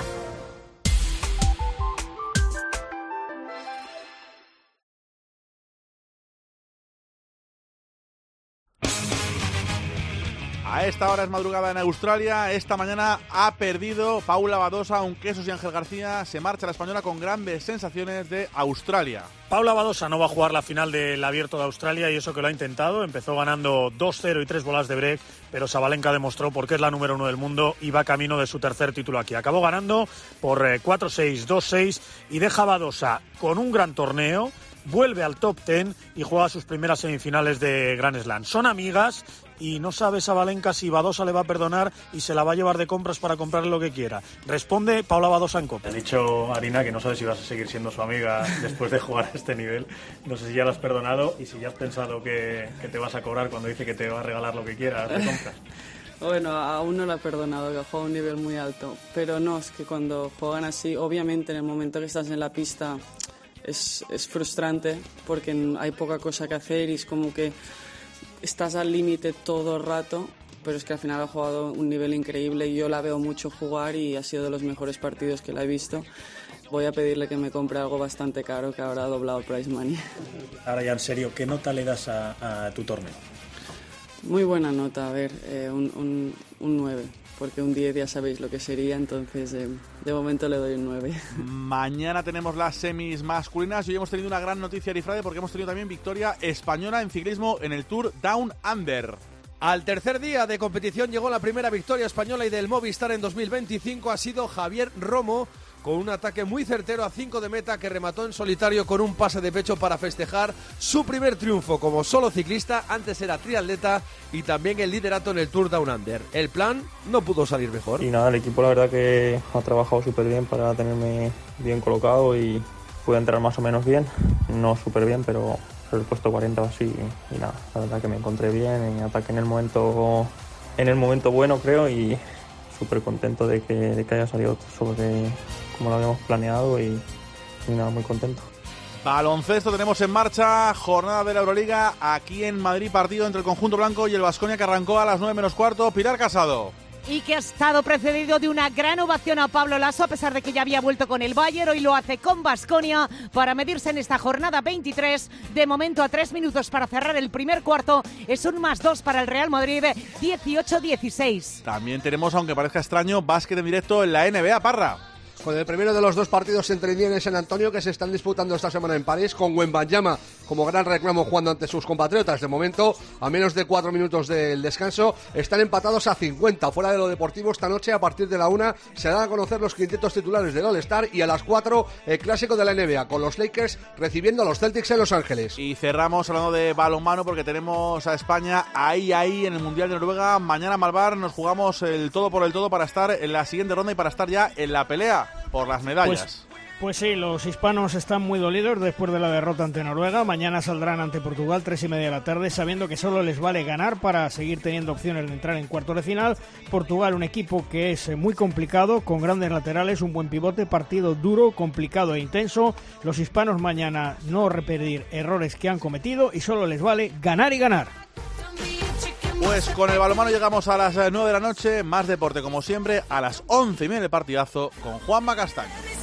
A esta hora es madrugada en Australia. Esta mañana ha perdido Paula Badosa, aunque Jesús y Ángel García se marcha la española con grandes sensaciones de Australia. Paula Badosa no va a jugar la final del Abierto de Australia y eso que lo ha intentado. Empezó ganando dos cero y tres bolas de break, pero Sabalenka demostró por qué es la número uno del mundo y va camino de su tercer título aquí. Acabó ganando por cuatro seis, dos seis y deja a Badosa con un gran torneo. Vuelve al top ten y juega sus primeras semifinales de Grand Slam. Son amigas y no sabe Sabalenka si Badosa le va a perdonar y se la va a llevar de compras para comprarle lo que quiera. Responde Paula Badosa en COPE. Ha dicho Arina que no sabe si vas a seguir siendo su amiga después de jugar a este nivel. No sé si ya la has perdonado y si ya has pensado que, que te vas a cobrar cuando dice que te va a regalar lo que quieras de compras. Bueno, aún no la he perdonado, que juega a un nivel muy alto. Pero no, es que cuando juegan así, obviamente en el momento que estás en la pista es, es frustrante porque hay poca cosa que hacer y es como que estás al límite todo el rato, pero es que al final ha jugado un nivel increíble y yo la veo mucho jugar y ha sido de los mejores partidos que la he visto. Voy a pedirle que me compre algo bastante caro que ahora ha doblado el prize money. Ahora ya en serio, ¿qué nota le das a, a tu torneo? Muy buena nota, a ver, eh, un, un, un nueve, porque un diez ya sabéis lo que sería, entonces eh, de momento le doy un nueve. Mañana tenemos las semis masculinas y hoy hemos tenido una gran noticia, Arifrade, porque hemos tenido también victoria española en ciclismo en el Tour Down Under. Al tercer día de competición llegó la primera victoria española y del Movistar en dos mil veinticinco ha sido Javier Romo, con un ataque muy certero a cinco de meta que remató en solitario con un pase de pecho para festejar su primer triunfo como solo ciclista. Antes era triatleta y también el liderato en el Tour Down Under. El plan no pudo salir mejor. Y nada, el equipo la verdad que ha trabajado súper bien para tenerme bien colocado y pude entrar más o menos bien, no súper bien, pero sobre el puesto cuarenta o así, y nada, la verdad que me encontré bien en ataque en el momento, en el momento bueno creo y súper contento de que, de que haya salido sobre como lo habíamos planeado y, y nada, muy contento. Baloncesto tenemos en marcha, jornada de la Euroliga aquí en Madrid, partido entre el conjunto blanco y el Baskonia que arrancó a las nueve menos cuarto. Pilar Casado. Y que ha estado precedido de una gran ovación a Pablo Laso, a pesar de que ya había vuelto con el Bayern. Hoy lo hace con Baskonia para medirse en esta jornada veintitrés. De momento, a tres minutos para cerrar el primer cuarto, es un más dos para el Real Madrid, dieciocho dieciséis. También tenemos, aunque parezca extraño, básquet en directo en la N B A, Parra. Con el primero de los dos partidos entre Indiana y San Antonio que se están disputando esta semana en París, con Wembanyama como gran reclamo jugando ante sus compatriotas. De momento, a menos de cuatro minutos del descanso, están empatados a cincuenta. Fuera de lo deportivo, esta noche a partir de la una se dan a conocer los quintetos titulares del All-Star y a las cuatro el clásico de la N B A, con los Lakers recibiendo a los Celtics en Los Ángeles. Y cerramos hablando de balonmano porque tenemos a España ahí, ahí en el Mundial de Noruega. Mañana Malvar nos jugamos el todo por el todo para estar en la siguiente ronda y para estar ya en la pelea por las medallas. Pues, pues sí, los hispanos están muy dolidos después de la derrota ante Noruega. Mañana saldrán ante Portugal, tres y media de la tarde, sabiendo que solo les vale ganar para seguir teniendo opciones de entrar en cuartos de final. Portugal, un equipo que es muy complicado, con grandes laterales, un buen pivote, partido duro, complicado e intenso. Los hispanos mañana no repetir errores que han cometido y solo les vale ganar y ganar. Pues con el balonmano llegamos a las nueve de la noche, más deporte como siempre, a las once y media el partidazo con Juanma Castaño.